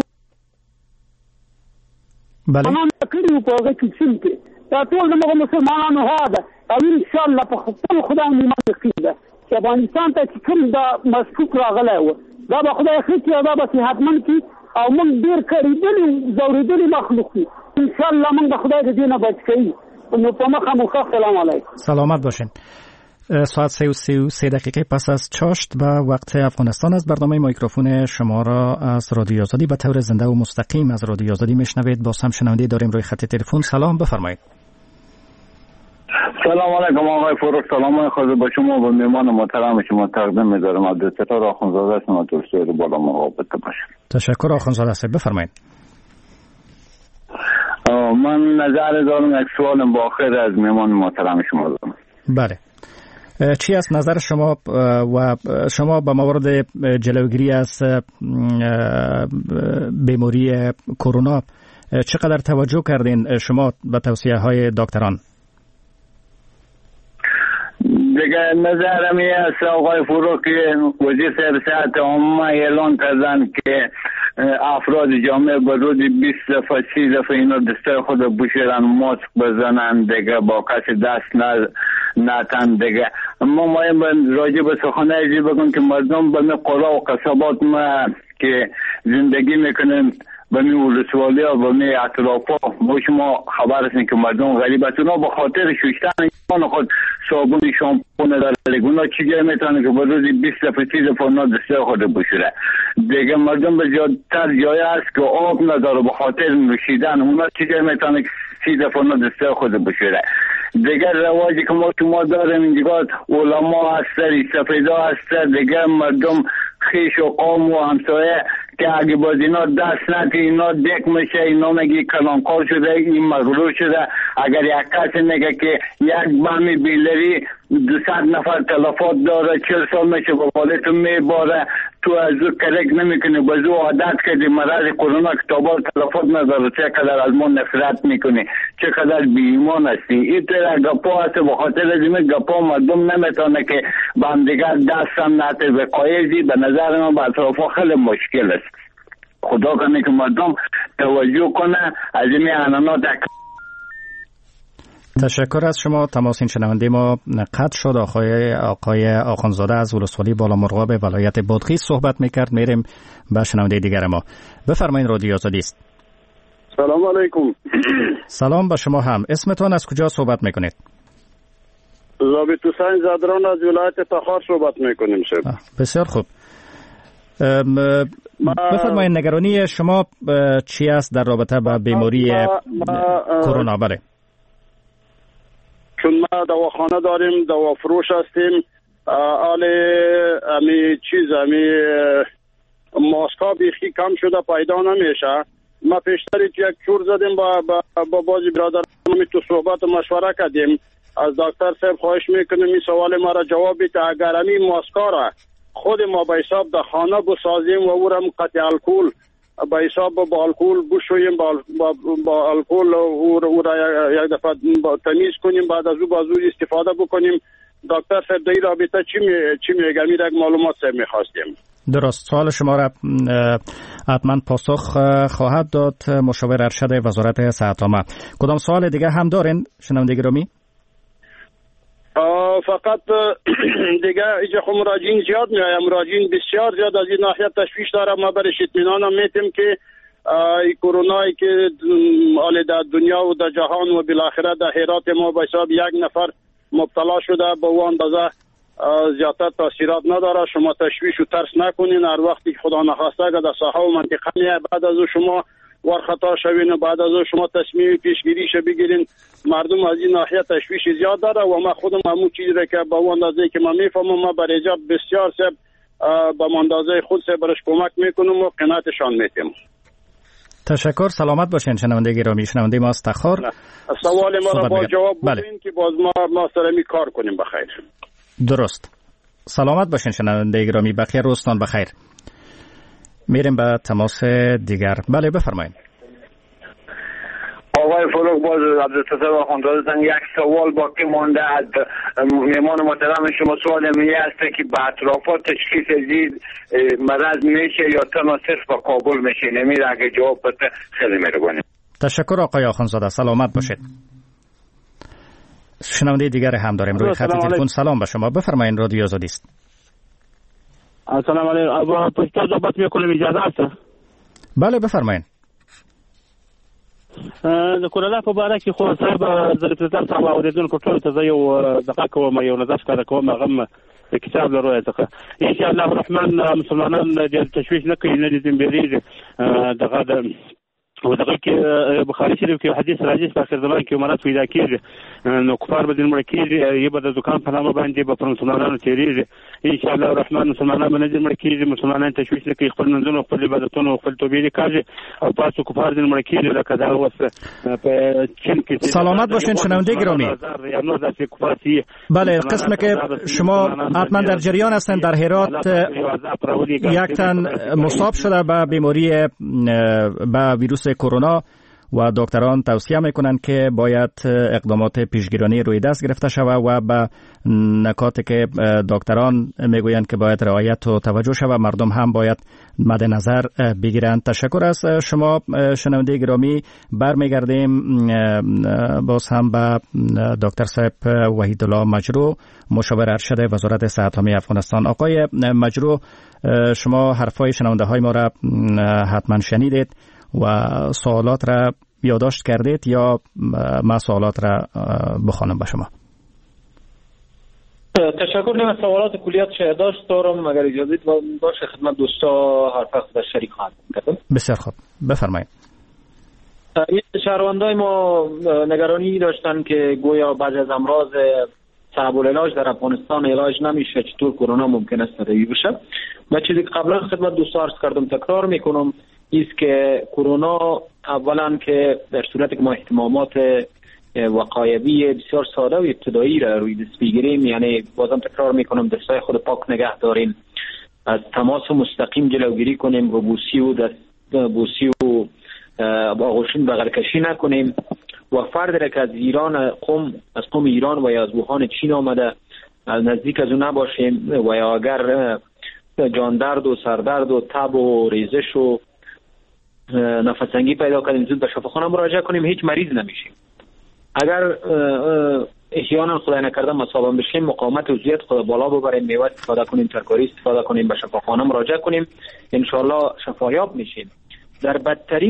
کړي وو په هغه کې چین کې. دا ټول زموږ مسلمانانو ها ده او انشاءالله په خپل خدای ایمان یقین ده چې افغانستان ته چې کوم دا مشکوک راغلی و دا به خدای ښه کړي او دا به صحتمند کړي او موږ ډېر کړېدلي ځورېدلي مخلوق یو. انشاءالله موږ به خدای د دې نه بچ کوي. نو په مخه مو ښه. سلام علیکم. سلامت باشین. ساعت 3:33 دقیقه پس از چاشت و وقت افغانستان از برنامه میکروفون شما را از رادیو آزادی به طور زنده و مستقیم از رادیو آزادی میشنوید. باز هم شنونده داریم روی خط تلفن. سلام، بفرمایید. سلام علیکم آقای فروخ. سلام خود با شما و مهمان محترم شما تقدیم می‌دارم. عبدالستار آخوندزاده هستم از ترکیه. بالا مراقبت باشید. تشکر آخوندزاده صاحب، بفرمایید. من نظر دارم، یک سوال با آخر از مهمان محترم شما دارم. بله. چی است نظر شما و شما به مورد جلوگیری از بیماری کرونا چقدر توجه کردین شما به توصیه های دکتران؟ دیگه نظرم این است آقای فروخ که وزیر صحت عامه اعلان کردن که افراد جامعه به روز 20 دفعه 30 دفعه اینا دستای خود بشورن، ماسک بزنن، دیگه با کسی دست نتن. دیگه ما باید راجع به سخنه ازی بگم که مردم به قرا و قصبات ما که زندگی میکنن به می ولسوالی ها به می اطراف ها با شما خبر هستین که مردم غریب هستن به خاطر شوشتن ایمان خود صابون شامپون داره. اونا چیگه میتونه که به روزی 20 دفعه 30 دفعه اونا دسته خود بشوره. دیگه مردم به زیادتر جای هست که آب نداره به خاطر نوشیدن. اونا چیگه میتونه که 30 دفعه اونا دسته خود بشوره. دیگر رواجی که ما داریم اینجا علما هستن، سفیدا هستن، دیگر مردم خیش و قوم و همسایه که اگه باز اینا دست نتی اینا دک میشه، اینا میگه کلانکار شده، این مغرور شده. اگر یک کسی میگه که یک بمی بیلری 200 نفر تلفات داره 40 سال میشه با بالتون میباره، تو از او کرک نمیکنی، باز او عادت کردی مرض کرونا کتابات تلفات نداره، چقدر از ما نفرت میکنی، چقدر بی ایمان هستی. این طرح گپا هست، به خاطر از این گپا مردم نمیتونه که با هم دیگر دست هم نته به قایزی. به نظر من به اطرافا خیلی مشکل است. خدا کنه که مردم توجه کنه از این عنانات. تشکر از شما. تماس این شنونده ما قطع شد. آقای آخوندزاده از ولسوالی بالامرغاب ولایت بادغیس صحبت میکرد. میریم به شنونده دیگر ما. بفرمایید، رادیو آزادی است. سلام علیکم. سلام به شما هم. اسمتون از کجا صحبت میکنید؟ ضابط حسین زدران از ولایت تخار صحبت میکنیم. بسیار خوب. بفرمایید نگرانی شما چی است در رابطه با بیماری کرونا؟ بله، چون ما دواخانه داریم، دوا فروش هستیم، ماسکا بیخی کم شده، پیدا نمیشه. ما پیشتر یک چور زدیم با بازی برادر تو صحبت و مشوره کردیم. از دکتر صاحب خواهش میکنیم این سوال ما را جواب بده. اگر این ماسکا را خود ما به حساب در خانه بسازیم و او را قطع الکل به حساب با الکل بشوییم، با الکل او را یک دفعه تمیز کنیم، بعد از او با زور استفاده بکنیم. دکتر صاحب در این رابطه چی میگه؟ میره معلومات صاحب میخواستیم. درست. سوال شما را حتما پاسخ خواهد داد مشاور ارشد وزارت صحت عامه. کدام سوال دیگه هم دارین شنونده گرامی؟ فقط دیگه اینجا خب مراجعین زیاد میایم، مراجعین بسیار زیاد از این ناحیه تشویش داره. ما برش اطمینان میتیم که کرونایی که در دنیا و در جهان و بالاخره در هرات ما به حساب یک نفر مبتلا شده، به اون اندازه زیادت تاثیرات نداره. شما تشویش و ترس نکنین. هر وقتی خدا نخواسته که در ساحه و منطقه میه، بعد از شما ورخطا شوین و بعد از شما تصمیم پیشگیریش بگیرین. مردم از این ناحیه تشویش زیاد داره و ما خودم همون چیزی را که با اون اندازه که من میفهمم ما برای ایجاب بسیار سب با اندازه خود سب برش کمک میکنم و قناعتشان میتیم. تشکر. سلامت باشین شنونده گرامی. شنونده ما از تخار. سوال ما را با جواب بدین که باز ما سرمی کار کنیم. بخیر. درست. سلامت باشین شنونده گرامی. بخیر روزتان بخیر. میریم به تماس دیگر. بله بفرمایید. آقای فروغ، باز عبدالستار آخوندزاده، یک سوال باقی مانده از میمان محترم شما. سوال میگه است که به اطرافات تشخیص زید مرض میشه یا تنها صرف با کابل میشه؟ نمیره. اگه جواب بده خیلی مهربانی. تشکر آقای آخوندزاده. سلامت باشید. شنونده دیگر هم داریم روی خط تلفن. سلام به شما. بفرمایید، رادیو آزادی است. السلام علیکم. پشتا صحبت میکنم، اجازه هست؟ بله بفرمایید. کرونا په باره کې خو صاحب زلفزار صاحب اوریدونکو ټول ته یو دقیقه کوم، یو نظر ښکاره کوم. هغه کتاب لرو څخه ان شاء الله الرحمن مسلمانان د تشویش نه کوي، نه دي بیریږي. دغه ودغه کې بخاری شریف کې حدیث راځي په اخر زمان کې مراد پیدا کیږي، نو کفار به دین مړ کیږي، یبه د دکان په نامه باندې به پر مسلمانانو تیریږي. ان شاء الله الرحمن مسلمانان به دین مړ کیږي، مسلمانان تشویش نه کوي، خپل منځونو خپل عبادتونو خپل توبې کوي او تاسو کفار دین مړ کیږي. لکه دا اوس په چین کې. سلامت باشین شنونده گرامی. بله، قسم که شما حتما در جریان هستند در هرات یک تن مصاب شده به بیماری به ویروس کرونا و دکتران توصیه میکنند که باید اقدامات پیشگیرانه روی دست گرفته شود و به نکاتی که دکتران میگویند که باید رعایت و توجه شود مردم هم باید مد نظر بگیرند. تشکر از شما شنونده گرامی. برمیگردیم باز هم به دکتر صاحب وحیدالله مجرو، مشاور ارشد وزارت صحت عامه افغانستان. آقای مجرو، شما حرفای شنونده های ما را حتما شنیدید و سوالات را یادداشت کردید یا ما سوالات را بخوانم به شما؟ تشکر. نیم سوالات کلیات یادداشت دارم، اگر اجازه باشه خدمت دوستا حرف خود شریک خواهم کرد. بسیار خوب، بفرمایید. شهروندای ما نگرانی داشتن که گویا بعضی از امراض صعب العلاج در افغانستان علاج نمیشه، چطور کرونا ممکن است تداوی بشه. من چیزی که قبلا خدمت دوستان عرض کردم تکرار میکنم است که کرونا اولا که در صورتی که ما احتمامات وقایوی بسیار ساده و ابتدایی را روی دست بگیریم، یعنی بازم تکرار میکنم دستای خود پاک نگه داریم، از تماس مستقیم جلوگیری کنیم و بوسی و آغوشین بغل کشی نکنیم و فرد را که از قم ایران و یا از ووهان چین آمده نزدیک از اون نباشیم و یا اگر جاندرد و سردرد و تب و ریزش و نفسنگی پیدا کردیم زود به شفاخانه مراجعه کنیم، هیچ مریض نمیشیم. اگر احیانا خدای نکرده مصاب بشیم مقاومت عضویت خود بالا ببریم، میوه استفاده کنیم، ترکاری استفاده کنیم، به شفاخانه مراجعه کنیم، ان شاء الله شفایاب میشیم. در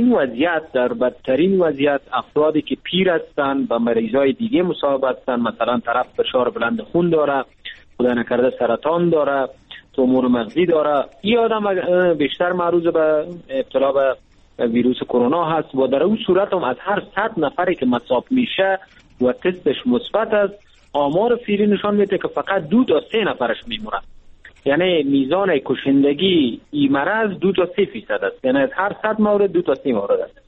بدترین وضعیت افرادی که پیر هستند و مریضای دیگه مصاب هستند، مثلا طرف فشار بلند خون داره، خدای نکرده سرطان داره، تومور مغزی داره، این آدم بیشتر معرض به ابتلا به ویروس کرونا هست و در اون صورت هم از هر 100 نفری که مصاب میشه و تستش مثبت است، آمار فعلی نشان میده که فقط 2 تا 3 نفرش میمونن. یعنی میزان کشندگی این مرض 2 تا 3% است، یعنی از هر 100 مورد 2 تا 3 مورد است.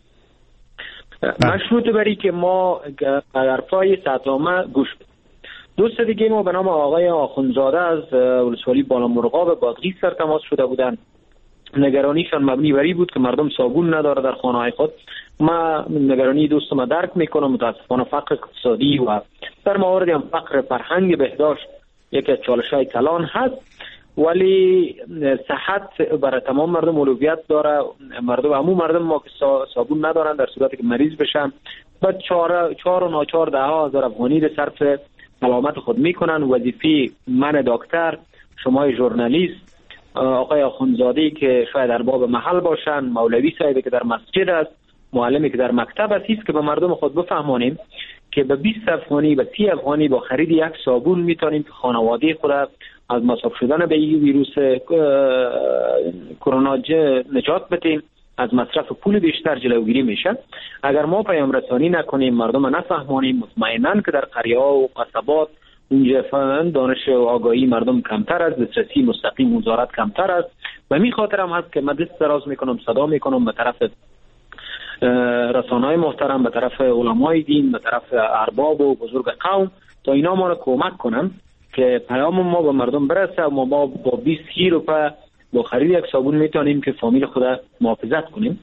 مشروط بری که ما حرفای سطحامه گوش بدیم. دوست دیگه ما به نام آقای آخونزاده از ولسوالی بالامرغاب بادغیس سر تماس شده بودن. نگرانیشان مبنی بر این بود که مردم صابون نداره در خانه‌های خود. ما نگرانی دوستم درک میکنم، متاسفانه فقر اقتصادی و در موارد هم فقر فرهنگ بهداشت یکی از چالش‌های کلان هست، ولی صحت برای تمام مردم اولویت داره. مردم ما که صابون ندارن در صورتی که مریض بشن بعد 4 و ناچار 10,000 افغانی رو صرف سلامت خود میکنن. وظیفه من دکتر، شما ژورنالیست، آقای آخونزاده که شاید ارباب محل باشن، مولوی صاحبی که در مسجد است، معلمی که در مکتب است که به مردم خود بفهمانیم که به 20 افغانی به 30 افغانی با خرید یک صابون میتونیم که خانواده خود از مصاب شدن به این ویروس کرونا نجات بدیم، از مصرف پول بیشتر جلوگیری میشه. اگر ما پیام رسانی نکنیم، مردم نفهمانیم، مطمئناً که در قریه‌ها و قصبات اونجا دانش و آگاهی مردم کمتر است، دسترسی مستقیم وزارت کمتر است و می خاطر هم هست که من دست دراز میکنم، صدا میکنم به طرف رسانه‌های محترم، به طرف علمای دین، به طرف ارباب و بزرگ قوم تا اینا ما رو کمک کنن که پیام ما به مردم برسه و ما با 20 روپیه با خرید یک صابون میتونیم که فامیل خود محافظت کنیم.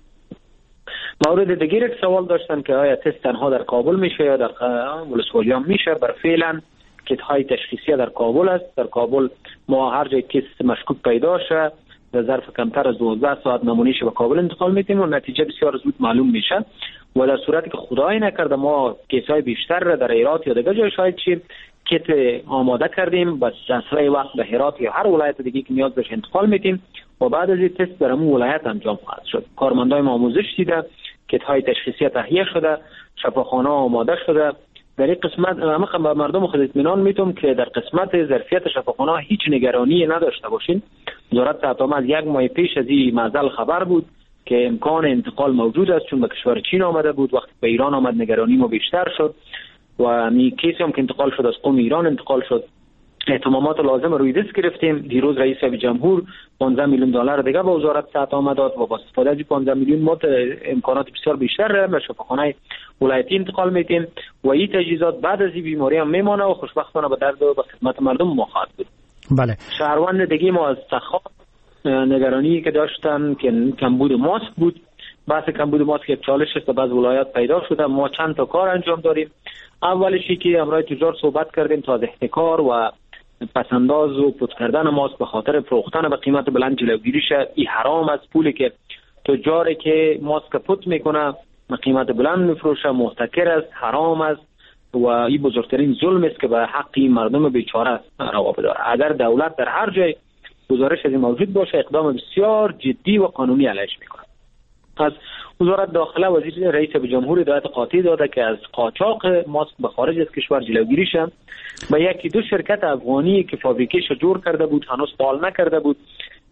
مورد دیگر یک سوال داشتن که آیا تست تنها در کابل میشه یا در ولسوالی هم میشه. بر فعلا کیت های تشخیصی در کابل است. در کابل ما هر جای تست مشکوک پیدا شه در ظرف کمتر از 12 ساعت نمونهش به کابل انتقال میتیم و نتیجه بسیار زود معلوم میشه و در صورتی که خدای نکرده ما کیسای بیشتر را در هرات یا دیگر جای شاید چیم کیت آماده کردیم، بس اسرع وقت به هرات یا هر ولایت دیگه که نیاز بشه انتقال میتیم و بعد از این تست در اون ولایت انجام خواهد شد. کارمندای ما آموزش دیده، کیت های تشخیصی تهیه شده، شفاخانه آماده شده. در این قسمت به مردم خود اطمینان میتونم که در قسمت ظرفیت شفاخانه هیچ نگرانی نداشته باشین. وزارت صحت از 1 ماه پیش از این معضل خبر بود که امکان انتقال موجود است، چون به کشور چین آمده بود. وقتی به ایران آمد نگرانی ما بیشتر شد و می کیسی هم که انتقال شد از قم ایران انتقال شد. اهتمامات لازم روی دست گرفتیم. دیروز رئیس جمهور 15 میلیون دلار دیگه به وزارت صحت آمد و با استفاده از 15 میلیون ما امکانات بسیار بیشتر به شفاخانه ولایتی انتقال میدیم و این تجهیزات بعد از این بیماری هم میمانه و خوشبختانه به درد و به خدمت مردم ما خواهد بود. بله. شهروند دیگه ما از سخا نگرانی که داشتن که کمبود ماسک بود. بحث کمبود ماسک یک چالش است، بعض ولایات پیدا شده. ما چند تا کار انجام داریم. اولشی که امروز تجار صحبت کردیم تا از احتکار و پسنداز و پوت کردن ماسک به خاطر فروختن به قیمت بلند جلوگیری شه. این حرام است. پولی که تجاری که ماسک پوت میکنه به قیمت بلند میفروشه محتکر است، حرام است و این بزرگترین ظلم است که به حق مردم بیچاره روا بداره. اگر دولت در هر جای گزارش از این موجود باشه اقدام بسیار جدی و قانونی علیهش میکنه. از وزارت داخله وزیر رئیس جمهور هدایت قاطع داده که از قاچاق ماسک به خارج از کشور جلوگیری شه. با 1-2 شرکت افغانی که فابریکه‌اش جور کرده بود هنوز فعال نکرده بود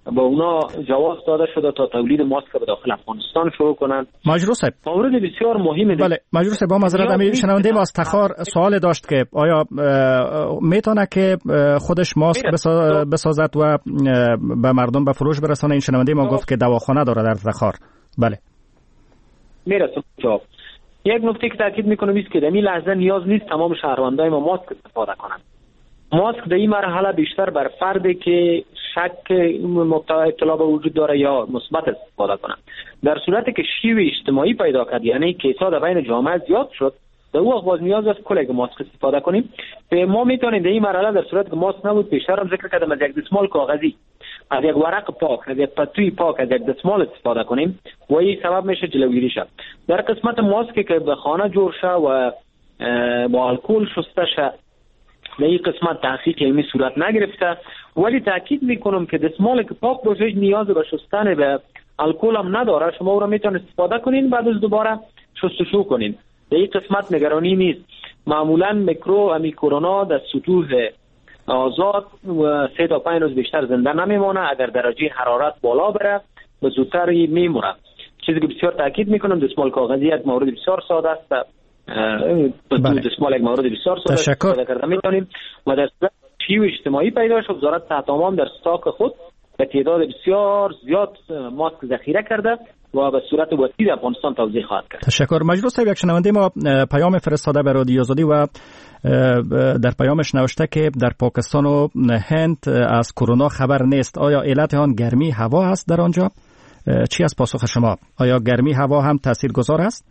با اونا جواز داده شده تا تولید ماسک به داخل افغانستان شروع کنند. مجروح صاحب، مورد بسیار مهمه. بله مجروح صاحب، با معذرت امی شنونده ما از تخار سوال داشت که آیا میتونه که خودش ماسک بسازد و به مردم به فروش برسانه؟ این شنونده ما گفت که دواخانه داره در تخار. بله میرسم جواب. یک نکته که تاکید میکنم است که در این لحظه نیاز نیست تمام شهروندای ما ماسک استفاده کنند. ماسک در این مرحله بیشتر بر فردی که شک محتوای اطلاع به وجود داره یا مثبت استفاده کنند. در صورتی که شیوه اجتماعی پیدا کرد، یعنی کیسا در بین جامعه زیاد شد، در اون وقت باز نیاز است کلگ ماسک استفاده کنیم. ما میتونیم در این مرحله در صورتی که ماسک نبود، بیشتر هم ذکر کردم، از یک دستمال کاغذی، از یک ورق پاک، از یک پتوی پاک، از یک دستمال استفاده کنیم و این سبب میشه جلوگیری شه. در قسمت ماسکی که به خانه جور شه و با الکل شسته شه، در این قسمت تحقیق علمی صورت نگرفته، ولی تاکید میکنم که دستمال که پاک باشه نیاز به شستن به الکل هم نداره. شما او را میتونید استفاده کنین، بعد از دوباره شستشو کنین. در این قسمت نگرانی نیست. معمولا میکرو کرونا در سطوح آزاد و 3 تا 5 روز بیشتر زنده نمیمونه. اگر درجه حرارت بالا بره به زودتر میمونه. چیزی که بسیار تاکید میکنم، دستمال کاغذی یک مورد بسیار ساده است. دستمال یک مورد بسیار ساده استفاده کرده میتونیم و در شیوه اجتماعی پیدا شد. وزارت صحت عامه در استاک خود به تعداد بسیار زیاد ماسک ذخیره کرده و به صورت وسیع افغانستان توزیع خواهد کرد. تشکر. مجروح صاحب، یک شنونده ما پیام فرستاده به رادیو آزادی و در پیامش نوشته که در پاکستان و هند از کرونا خبر نیست. آیا علت آن گرمی هوا است در آنجا؟ چی از پاسخ شما؟ آیا گرمی هوا هم تاثیرگذار است؟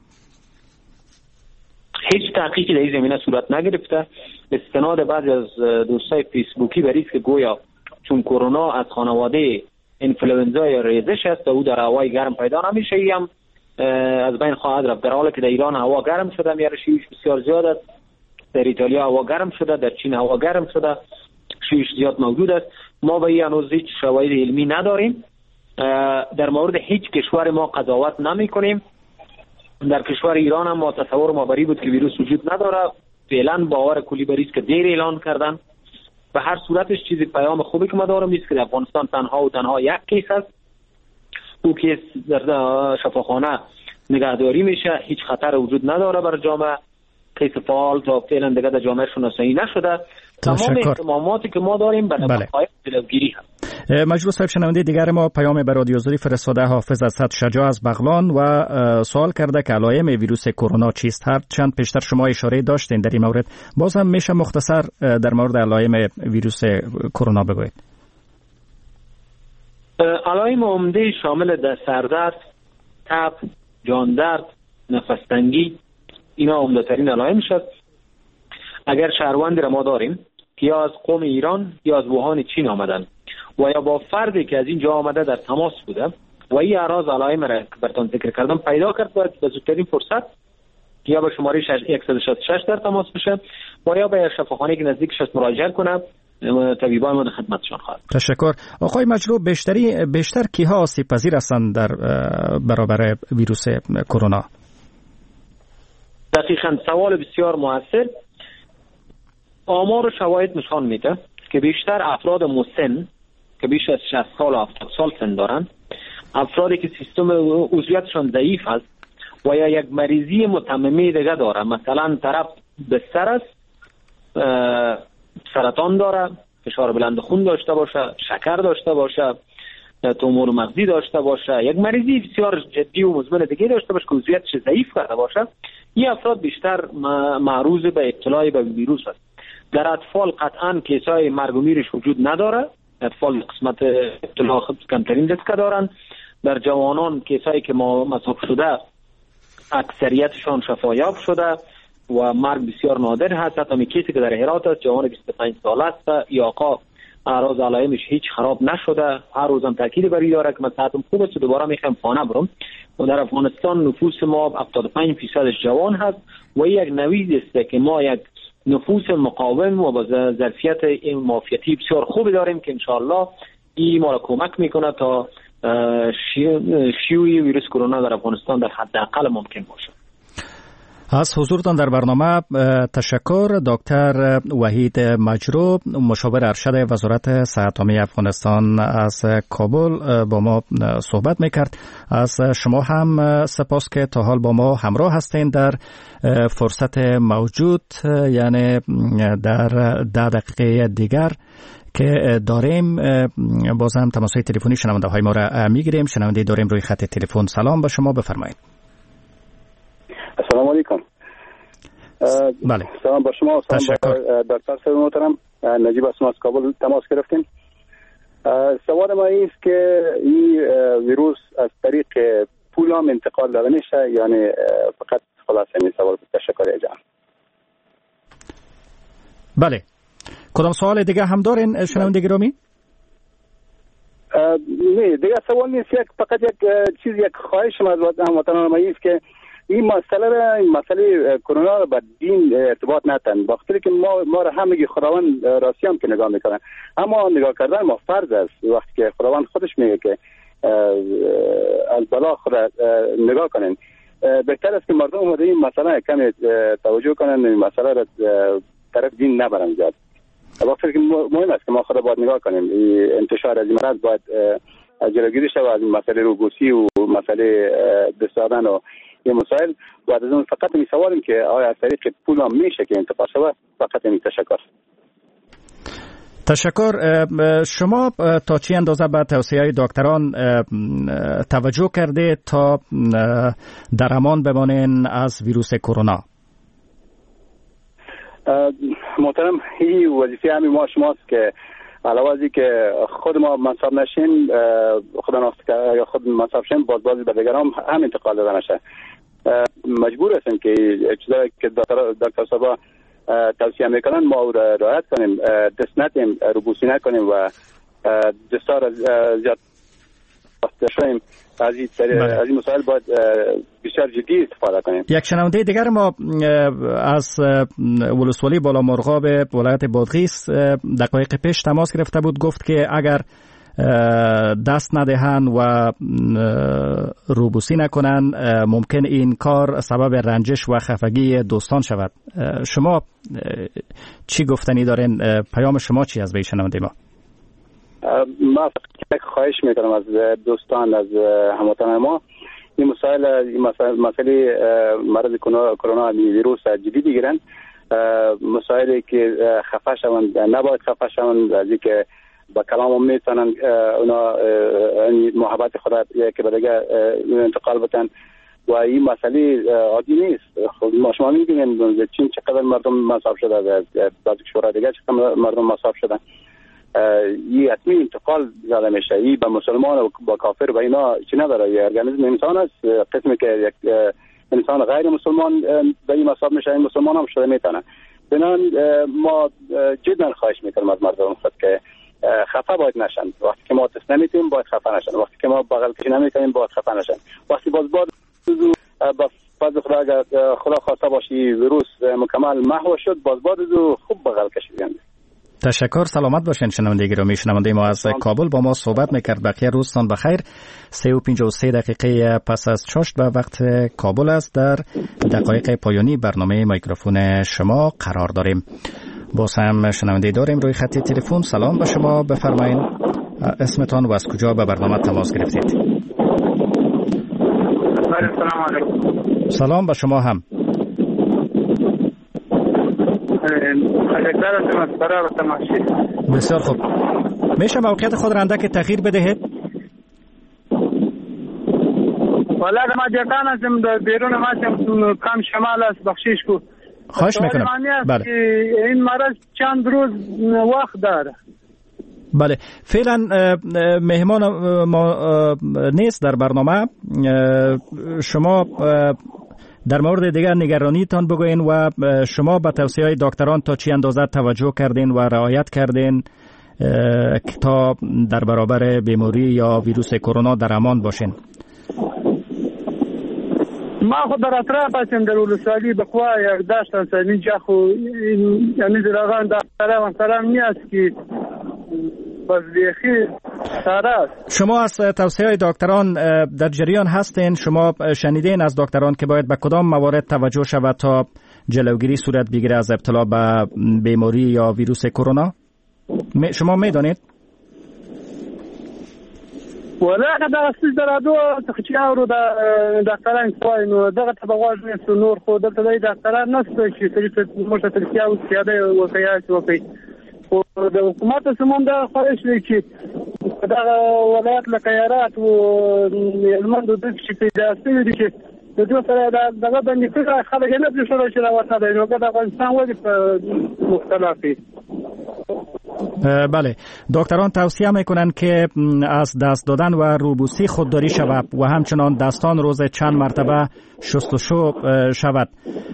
هیچ تحقیقی در این زمینه صورت نگرفته. استناد بعضی از دوستای فیسبوکی بریز که گویا چون کرونا از خانواده انفلوئنزا یا ریزش است و او در هوای گرم پیدا نمیشه، هم از بین خواهد رفت. در حالی که در ایران هوا گرم شده، میاره شیوش بسیار زیاد است. در ایتالیا هوا گرم شده، در چین هوا گرم شده، شیوش زیاد موجود است. ما به این هنوز هیچ شواهد علمی نداریم. در مورد هیچ کشور ما قضاوت نمی کنیم. در کشور ایران هم ما تصور ما بری بود که ویروس وجود نداره. فعلا باور کلی بری است که دیر اعلان کردن. به هر صورتش چیزی پیام خوبی که ما دارم نیست که در افغانستان تنها یک کیس است. او کیس در شفاخانه نگهداری میشه، هیچ خطر وجود نداره بر جامعه. کیس فعال تا فعلا دیگه در جامعه شناسایی نشده. تمام اقداماتی که ما داریم برای مقاید جلوگیری هست. مجروح صاحب، شنونده دیگر ما پیام به رادیو آزادی فرستاده حافظ از شجاع از بغلان و سوال کرده که علائم ویروس کرونا چیست؟ هر چند پیشتر شما اشاره داشتین در این مورد، بازم میشه مختصر در مورد علائم ویروس کرونا بگویید؟ علائم عمده شامل سردرد، تب، جان درد، نفس تنگی، اینا عمده ترین علائم شد. اگر شهروندی را ما داریم که یا از قوم ایران یا از ووهان چین آمدن و یا با فردی که از اینجا آمده در تماس بوده و این اعراض علائم را که براتون ذکر کردم پیدا کرد، باید به زودترین فرصت یا به شماره 166 در تماس بشه و یا به شفاخانه که نزدیکش است مراجعه کنه. طبیبان ما در خدمتشان خواهد. تشکر. آقای مجروح، بیشتر کیها آسیب پذیر هستند در برابر ویروس کرونا؟ دقیقاً سوال بسیار موثر. آمار و شواهد نشان میده که بیشتر افراد مسن که بیش از 60 سال و 70 سال سن دارند، افرادی که سیستم عضویتشان ضعیف است و یا یک مریضی متممه دیگه داره، مثلا طرف بستر است، سرطان داره، فشار بلند خون داشته باشه، شکر داشته باشه، تومور مغزی داشته باشه، یک مریضی بسیار جدی و مزمن دیگه داشته باشه که عضویتش ضعیف کرده باشه، این افراد بیشتر معرض به ابتلا به ویروس است. در اطفال قطعاً کیسای مرگ و میرش وجود نداره. اطفال قسمت ابتلا کمترین ریسک دارند. در جوانان کیسایی که ما مصاب شده اکثریتشان شفایاب شده و مرگ بسیار نادر هست. حتی کیسی که در هرات است، جوان 25 ساله است، یا آقا اعراض علائمش هیچ خراب نشده، هر روزم تاکید بر این داره که من صحتم خوب است و دوباره میخوام خانه برم. و در افغانستان نفوس ما 75% جوان هست و یک نوید است که ما یک نفوس مقاوم و با ظرفیت معافیتی بسیار خوبی داریم که انشاءالله این ما را کمک میکنه تا شیوع ویروس کرونا در افغانستان در حداقل ممکن باشه. از حضورتان در برنامه تشکر. دکتر وحید مجروب، مشاور ارشد وزارت صحت عامه افغانستان از کابل با ما صحبت میکرد. از شما هم سپاس که تا حال با ما همراه هستین در فرصت موجود، یعنی در 10 دقیقه دیگر که داریم باز هم تماس‌های تلفنی شنونده های ما را میگیریم. شنونده داریم روی خط تلفن. سلام به شما، بفرمایید. السلام علیکم. بله. سلام با شما. تشکر. دکتر صاحب محترم، نجیب هستم از کابل تماس گرفتیم. سوال ما است که این ویروس از طریق پول هم انتقال داده میشه، یعنی فقط خلاصه این سوال. تشکر جان. بله. کدام سوال دیگه هم دارین شنونده گرامی؟ نه دیگه سوال نیست، فقط یک خواهش از هموطنان ما است که این مسئله کرونا رو با دین ارتباط ندن. وقتی که ما را همگی خداوند راستی هم که نگاه میکنن، اما نگاه کردن ما فرض است. وقتی که خداوند خودش میگه که از بلا خود نگاه کنن، بهتر است که مردم اومده این مسئله کمی توجه کنن، این مسئله را طرف دین نبرن زیاد. وقتی که مهم است که ما خدا باید نگاه کنیم، انتشار از این مرض باید جلوگیری شود، از این مسئله روگوسی و مسئله دست دادن و این مسائل. بعد از اون فقط می سوالیم که آیا از طریق پول هم میشه که انتقال شود. فقط این. تشکر. شما تا چی اندازه به توصیه دکتران توجه کرده تا در امان بمانین از ویروس کرونا؟ محترم، این وظیفه همین ما شماست که علاوه از که خود ما مصاب نشیم، خدا نخواسته یا خود مصاب شیم، باز به دیگران هم انتقال داده نشه. مجبور هستیم که چیزایی که دکتر صاحب توصیه میکنن ما را رعایت کنیم، دست ندیم، روبوسی نکنیم و دستار زیاد شویم. از این مسائل باید بسیار جدی استفاده کنیم. یک شنونده دیگر ما از ولسوالی بالا مرغاب ولایت بادغیس دقایق پیش تماس گرفته بود، گفت که اگر دست ندهن و روبوسی نکنن ممکن این کار سبب رنجش و خفگی دوستان شود. شما چی گفتنی دارین؟ پیام شما چی از به شنونده ما؟ ما خواهش میکنم از دوستان، از هموطنان ما، این مسئله مرض کرونا ویروس جدی بگیرن. مسائلی که خفه شوند نباید خفه شوند، از اینکه با کلام میتونن اونا محبت خدا که به دیگه انتقال بدن و این مسئله عادی نیست. خب شما میبینید چین چقدر مردم مصاب شده، از بعضی کشورهای دیگه چقدر مردم مصاب شدن. این حتمی انتقال زده میشه. این به مسلمان و با کافر و اینا چی نداره. یه ارگانیسم انسان است، قسمی که یک انسان غیر مسلمان به این مصاب میشه، این مسلمان هم شده میتونه. بنان ما جدا خواهش میکنم از مردم خود که خفه باید نشن. وقتی که ما تست نمیتیم باید خفه نشن، وقتی که ما بغل کشی نمیکنیم باید خفه نشن. وقتی باز با فضل خدا اگر خدا خواسته باشی ویروس مکمل محو شد، باز خوب بغل کشیدن. تشکر. سلامت باشین شنونده گرامی. شنونده ما از کابل با ما صحبت میکرد. بقیه روزتان بخیر. 3:53 دقیقه پس از چاشت به وقت کابل است. در دقایق پایانی برنامه میکروفون شما قرار داریم. باز هم شنونده داریم روی خط تلفن. سلام به شما، بفرمایید اسمتان و از کجا به برنامه تماس گرفتید؟ سلام علیکم. سلام به شما هم. بسیار خوب. میشه موقعیت خود را اندک تغییر بدهید؟ والا ما جکان هستم در بیرون، ما هستم کم شمال است بخشش کو. خواهش میکنم. بله. این مرض چند روز وقت داره. بله، فعلا مهمان ما نیست در برنامه. شما در مورد دیگر نگرانیتان بگوین و شما به توصیه های دکتران تا چی اندازه توجه کردین و رعایت کردین تا در برابر بیماری یا ویروس کرونا در امان باشین؟ ما خود در اطراف هستیم در ولسوالی بقوا یک داشت هست اینجا خو یعنی در آغان داره و سلام نیست که باز بیخی شما از توصیه‌های دکتران در جریان هستین؟ شما شنیدین از دکتران که باید به کدام موارد توجه شود تا جلوگیری صورت بگیره از ابتلا به بیماری یا ویروس کرونا؟ شما میدونید؟ ولا دا اساس درادو تخچاورو دا دکتران کوی نو دغه تبغاز نه نور خو دلته د دکتران نشته چې سړي موږ ته تلکیاو سیاده وکیا چې او د حکومت سمون دا خواهش لري چې دا ولایت لکیارات او المند د چې پیدا شوی دي چې د دوه سره دغه باندې څنګه خلک نه په شروع شي راوته دی نو دا افغانستان وایي مختلفی. بله، دکتران توصیه میکنند که از دست دادن و روبوسی خودداری شود و همچنان دستان روز چند مرتبه شستشو شود.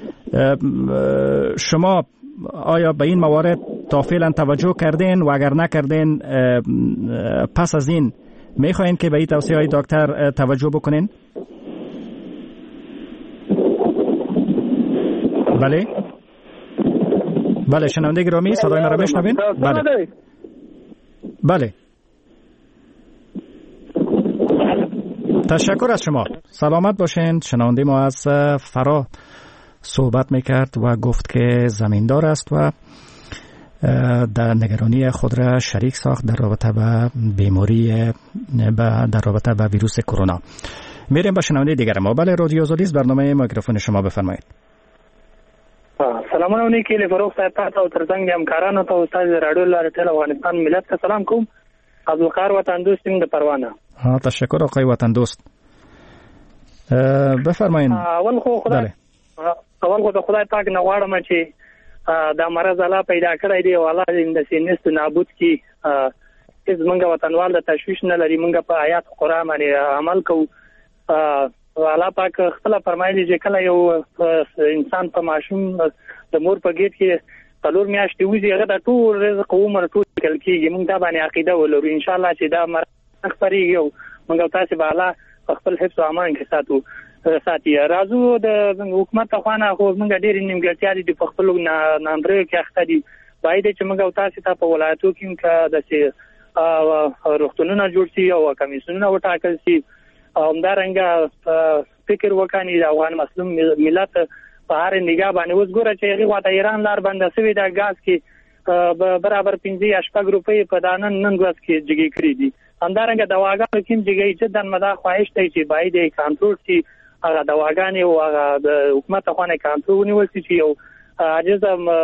شما آیا به این موارد تا فعلا توجه کردین و اگر نکردین پس از این میخواین که به این توصیه های دکتر توجه بکنین؟ بله بله شنونده گرامی صدای مرا میشنوین؟ بله بله تشکر از شما، سلامت باشین. شنونده ما از فرا صحبت میکرد و گفت که زمیندار است و در نگرانی خود را شریک ساخت در رابطه با بیماری در رابطه با ویروس کرونا. میریم با شنونده دیگر ما. بله رادیو آزادی است، برنامه میکروفون شما بفرمایید. سلامونه علیکم له فروغ صاحب تاسو او ترڅنګ همکارانو ته استاد رادیو لاره ټول افغانستان ملت ته سلام کوم. عبدالقادر وطن دوست د پروانه. تشکر آقای وطن دوست. بفرمایید. اول خو د خدای پاک نه غواړم چې دا مرض الله پیدا کړی دی او الله دې د سینست نابود کی از منګه وطنوال د تشویش نه لري. منګه په آیات قرآن باندې عمل کوو. الله پاک خپل فرمایلی چې کله یو انسان په ماشوم د مور په ګیټ کې څلور میاشتې وځي هغه د ټول رزق عمر ټول کل کېږي. موږ دا باندې عقیده ولرو ان شاء الله چې دا مرګ خبرېږي او موږ تاسو به الله خپل حفظ او امان کې ساتي. راځو د حکومت خوانه خو موږ ډېر نیمګړتیا دي په خپل نامبري کې اخته دي. باید چې موږ تاسو ته په ولایتو کې د روغتونونو جوړ شي او کمیسیونونه وټاکل شي. همدارنګه فکر وکړي د افغان مسلمان ملت په هر نگاه باندې اوس ګوره چې هغه واته ایران لار بنده شوی د غاز کې برابر 15 روپۍ په دانن نن ورځ کې جګی کړی دي. همدارنګه دواګانو کې جګی چې د مدا خواهش دی چې باید کنټرول شي هغه دواګانې او هغه د حکومت خوانه کنټرول ونیول شي او عجز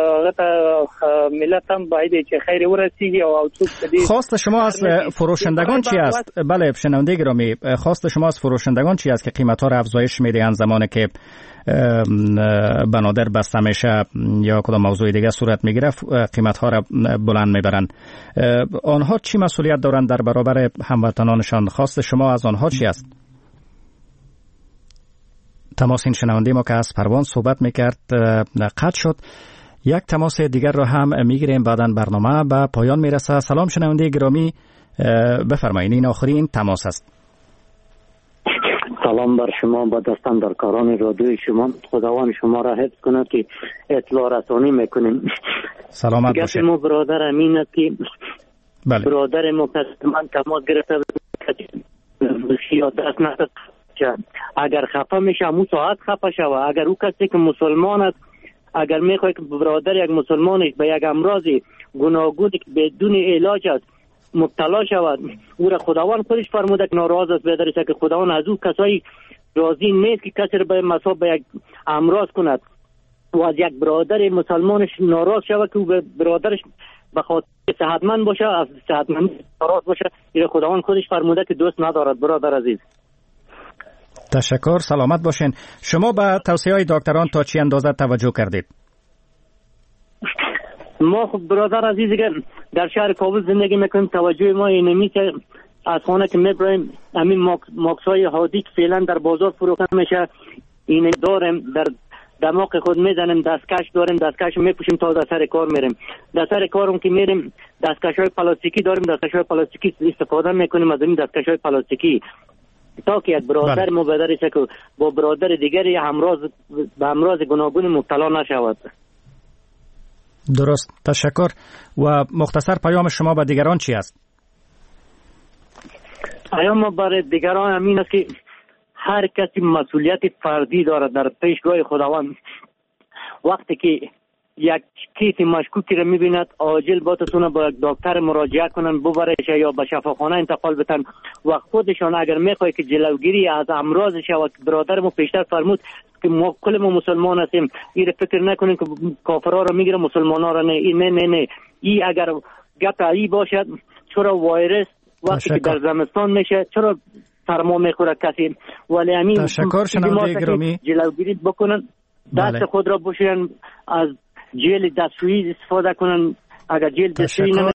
ملت هم باید چې خیر ورسیږي او څوک دې. خواست شما از فروشندگان چی است؟ بله شنونده گرامی، خواست شما از فروشندگان چی است که قیمت ها را افزایش میدهند زمانی که بنادر بسته میشه یا کدام موضوع دیگه صورت میگیره قیمت ها را بلند میبرند؟ آنها چی مسئولیت دارند در برابر هموطنانشان؟ خواست شما از آنها چی است؟ تماس این شنونده ما که از پروان صحبت میکرد قطع شد. یک تماس دیگر رو هم میگیریم، بعداً برنامه به پایان میرسه. سلام شنونده گرامی، بفرمایید این آخرین تماس است. سلام بر شما، با دستان در کاران رادیوی شما. خداوند شما را حفظ کنه که اطلاع رسانی میکنیم. سلامت باشید. ما برادر امین است که بله. برادر ما من تماس گرفته دست نست اگر خفه میشه همون ساعت خفه شوه. اگر او کسی که مسلمان است اگر میخواد که برادر یک مسلمان به یک امراض گوناگونی که بدون علاج است مبتلا شود، او را خداوند خودش فرموده که ناراض است بدرسه که خداوند از او کسایی راضی نیست که کسی را به مصاب به یک امراض کند و از یک برادر مسلمانش ناراض شود که او به برادرش به خاطر صحتمند باشه از صحتمند ناراض باشه. این خداوند خودش فرموده که دوست ندارد. برادر عزیز تشکر، سلامت باشین. شما به توصیه های دکتران تا چی اندازه توجه کردید؟ ما خب برادر عزیز در شهر کابل زندگی میکنیم، توجه ما اینمی که از خانه که میبریم همین ماکس های هادی که فعلا در بازار فروخته میشه این داریم، در دماغ خود میزنیم، دستکش داریم، دستکش میپوشیم تا در سر کار میریم. در سر کارم که میریم دستکش های پلاستیکی داریم، دستکش های پلاستیکی استفاده میکنیم از این دستکش های پلاستیکی تا که یک برادر مبادر که با برادر دیگری به امراض گوناگون مبتلا نشود. درست، تشکر. و مختصر پیام شما به دیگران چی است؟ پیام برای دیگران همین است که هر کسی مسئولیت فردی دارد در پیشگاه خداوند. وقتی که یک کیس مشکوکی را میبیند عاجل باتتون با یک دکتر مراجعه کنن، ببرش یا به شفاخانه انتقال بتن و خودشان اگر میخوای که جلوگیری از امراض شود. برادرمو پیشتر فرمود که ما کل ما مسلمان هستیم، این فکر نکنین که کافرها را میگیره مسلمان‌ها را نه. نه این اگر گپ ای باشد چرا وایرس وقتی که در زمستان میشه چرا سرما میخوره کسی؟ ولی همین تشکر شنونده گرامی، جلوگیری بکنن، دست خود را بشورن، از جل دستشویی استفاده کنن. اگر جل دستشویی